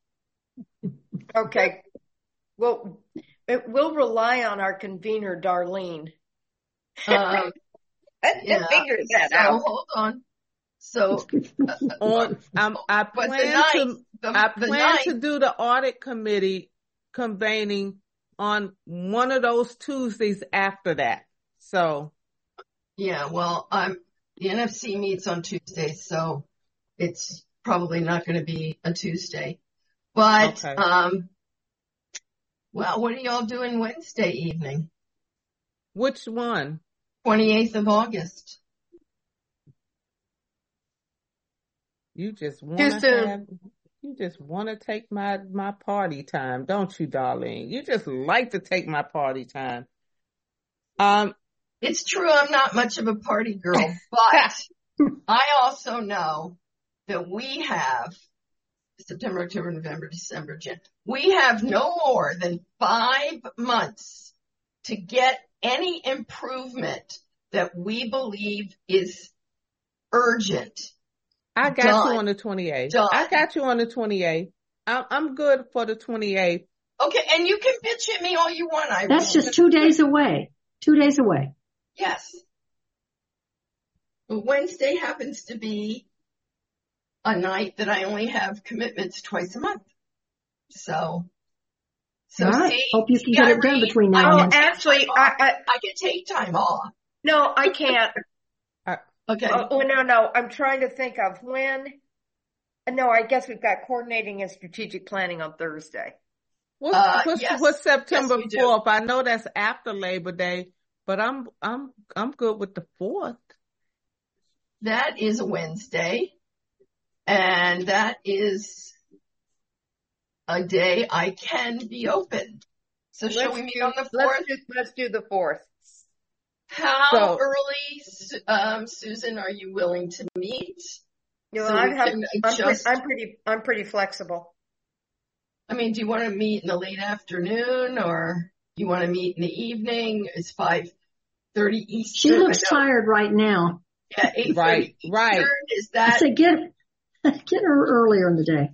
[SPEAKER 2] Okay. Well, it, we'll rely on our convener, Darlene.
[SPEAKER 3] Um, yeah.
[SPEAKER 2] Figure that
[SPEAKER 3] so
[SPEAKER 2] out.
[SPEAKER 3] hold on. So uh,
[SPEAKER 6] On, um, I
[SPEAKER 3] but the
[SPEAKER 6] plan to,
[SPEAKER 3] ninth, the,
[SPEAKER 6] I
[SPEAKER 3] the
[SPEAKER 6] plan
[SPEAKER 3] ninth,
[SPEAKER 6] to do the audit committee convening on one of those Tuesdays after that. So,
[SPEAKER 3] yeah, well, I'm, the N F C meets on Tuesdays, so it's probably not going to be a Tuesday. But,
[SPEAKER 6] Okay.
[SPEAKER 3] um, well, what are y'all doing Wednesday evening?
[SPEAKER 6] which one?
[SPEAKER 3] twenty-eighth of August.
[SPEAKER 6] You just want
[SPEAKER 2] Just
[SPEAKER 6] to
[SPEAKER 2] a-
[SPEAKER 6] have, you just want to take my, my party time, don't you, darling? You just like to take my party time. Um,
[SPEAKER 3] It's true I'm not much of a party girl, but I also know that we have September, October, November, December, January. We have no more than five months to get any improvement that we believe is urgent.
[SPEAKER 6] I got
[SPEAKER 3] Done.
[SPEAKER 6] you on the twenty-eighth.
[SPEAKER 3] Done.
[SPEAKER 6] I got you on the twenty-eighth. I'm, I'm good for the twenty-eighth.
[SPEAKER 3] Okay, and you can bitch at me all you want. I
[SPEAKER 1] That's just two days away. Two days away.
[SPEAKER 3] Yes. But Wednesday happens to be a night that I only have commitments twice a month. So, so
[SPEAKER 1] All right.
[SPEAKER 3] see,
[SPEAKER 1] Hope you can
[SPEAKER 3] see,
[SPEAKER 1] get it done
[SPEAKER 3] Irene,
[SPEAKER 1] between now
[SPEAKER 3] I
[SPEAKER 1] and
[SPEAKER 2] Oh,
[SPEAKER 1] then.
[SPEAKER 3] can take
[SPEAKER 2] actually,
[SPEAKER 3] time
[SPEAKER 2] I,
[SPEAKER 3] off.
[SPEAKER 2] I,
[SPEAKER 3] I can take time off.
[SPEAKER 2] no, I can't.
[SPEAKER 3] Okay.
[SPEAKER 2] Oh, oh, no, no. I'm trying to think of when. No, I guess we've got coordinating and strategic planning on Thursday.
[SPEAKER 6] What's,
[SPEAKER 3] Uh,
[SPEAKER 6] what's,
[SPEAKER 3] yes.
[SPEAKER 6] what's September
[SPEAKER 3] Yes, we do.
[SPEAKER 6] fourth? I know that's after Labor Day, but I'm, I'm, I'm good with the fourth.
[SPEAKER 3] That is a Wednesday. And that is a day I can be open. So shall
[SPEAKER 2] Let's
[SPEAKER 3] we meet
[SPEAKER 2] do,
[SPEAKER 3] on the
[SPEAKER 2] let's
[SPEAKER 3] fourth?
[SPEAKER 2] do, let's do the fourth.
[SPEAKER 3] How
[SPEAKER 6] So-
[SPEAKER 3] early, Su- um, Susan, are you willing to meet?
[SPEAKER 2] You know,
[SPEAKER 3] So
[SPEAKER 2] I
[SPEAKER 3] we
[SPEAKER 2] have,
[SPEAKER 3] can
[SPEAKER 2] I'm, pre-
[SPEAKER 3] adjust.
[SPEAKER 2] I'm pretty, I'm pretty flexible.
[SPEAKER 3] I mean, do you want to meet in the late afternoon or you want to meet in the evening? It's five thirty Eastern.
[SPEAKER 1] She looks
[SPEAKER 3] I know.
[SPEAKER 1] tired right now.
[SPEAKER 3] Yeah, eight thirty
[SPEAKER 6] Right,
[SPEAKER 3] Eastern.
[SPEAKER 6] right.
[SPEAKER 3] Is
[SPEAKER 1] I
[SPEAKER 3] that
[SPEAKER 1] say get, get her earlier in the day.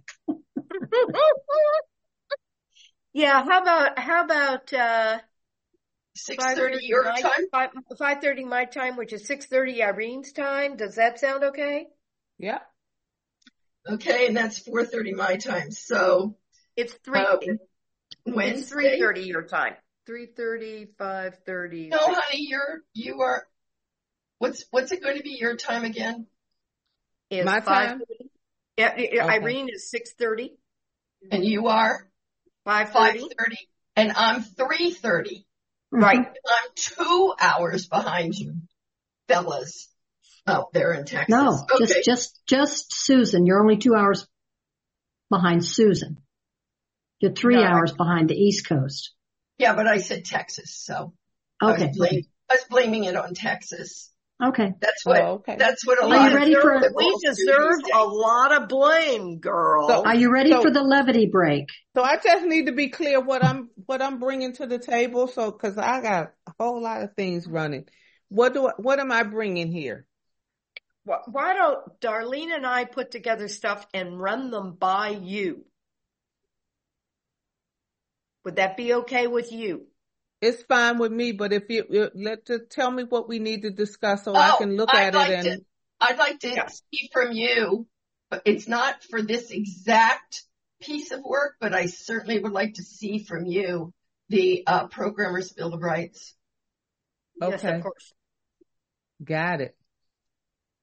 [SPEAKER 2] Yeah, how about, how about, uh,
[SPEAKER 3] six thirty your
[SPEAKER 2] my,
[SPEAKER 3] time?
[SPEAKER 2] five, five thirty my time, which is six thirty Irene's time. Does that sound okay?
[SPEAKER 6] Yeah.
[SPEAKER 3] Okay, and that's four thirty my time. So
[SPEAKER 2] It's three,
[SPEAKER 3] uh,
[SPEAKER 2] it's three
[SPEAKER 3] Wednesday.
[SPEAKER 2] thirty your time. Three thirty, five thirty.
[SPEAKER 3] No, honey, you're you are. What's what's it going to be your time again?
[SPEAKER 2] Is
[SPEAKER 6] My
[SPEAKER 2] five
[SPEAKER 6] time?
[SPEAKER 2] thirty. Yeah, yeah,
[SPEAKER 6] Okay.
[SPEAKER 2] Irene is six thirty,
[SPEAKER 3] And you are
[SPEAKER 2] five
[SPEAKER 3] five
[SPEAKER 2] thirty.
[SPEAKER 3] thirty, and I'm three thirty.
[SPEAKER 2] Right.
[SPEAKER 3] I'm two hours behind you, fellas, out there in Texas.
[SPEAKER 1] No,
[SPEAKER 3] Okay.
[SPEAKER 1] just, just, just Susan. You're only two hours behind Susan. You're three
[SPEAKER 2] No, I-
[SPEAKER 1] hours behind the East Coast.
[SPEAKER 3] Yeah, but I said Texas, so I
[SPEAKER 1] Okay.
[SPEAKER 3] was, blame, I was blaming it on Texas.
[SPEAKER 1] Okay.
[SPEAKER 3] That's what.
[SPEAKER 6] Oh, okay.
[SPEAKER 3] That's what a
[SPEAKER 1] Are
[SPEAKER 3] lot
[SPEAKER 1] you
[SPEAKER 3] of
[SPEAKER 1] ready for-
[SPEAKER 3] liberals
[SPEAKER 2] We
[SPEAKER 3] do
[SPEAKER 2] deserve
[SPEAKER 3] these
[SPEAKER 2] a
[SPEAKER 3] days.
[SPEAKER 2] lot of blame, girl.
[SPEAKER 6] So-
[SPEAKER 1] Are you ready
[SPEAKER 6] So-
[SPEAKER 1] for the levity break?
[SPEAKER 6] So I just need to be clear what I'm, what I'm bringing to the table. So, cause I got a whole lot of things running. What do I, what am I bringing here?
[SPEAKER 2] Why why don't Darlene and I put together stuff and run them by you? Would that be okay with you?
[SPEAKER 6] It's fine with me, but if you, you let just tell me what we need to discuss so I
[SPEAKER 3] Oh,
[SPEAKER 6] can look
[SPEAKER 3] I'd
[SPEAKER 6] at
[SPEAKER 3] like
[SPEAKER 6] it and
[SPEAKER 3] to- I'd like to
[SPEAKER 2] Yeah.
[SPEAKER 3] see from you, but it's not for this exact piece of work, but I certainly would like to see from you the uh, Programmer's Bill of Rights.
[SPEAKER 2] Yes,
[SPEAKER 6] Okay.
[SPEAKER 2] of course.
[SPEAKER 6] got it.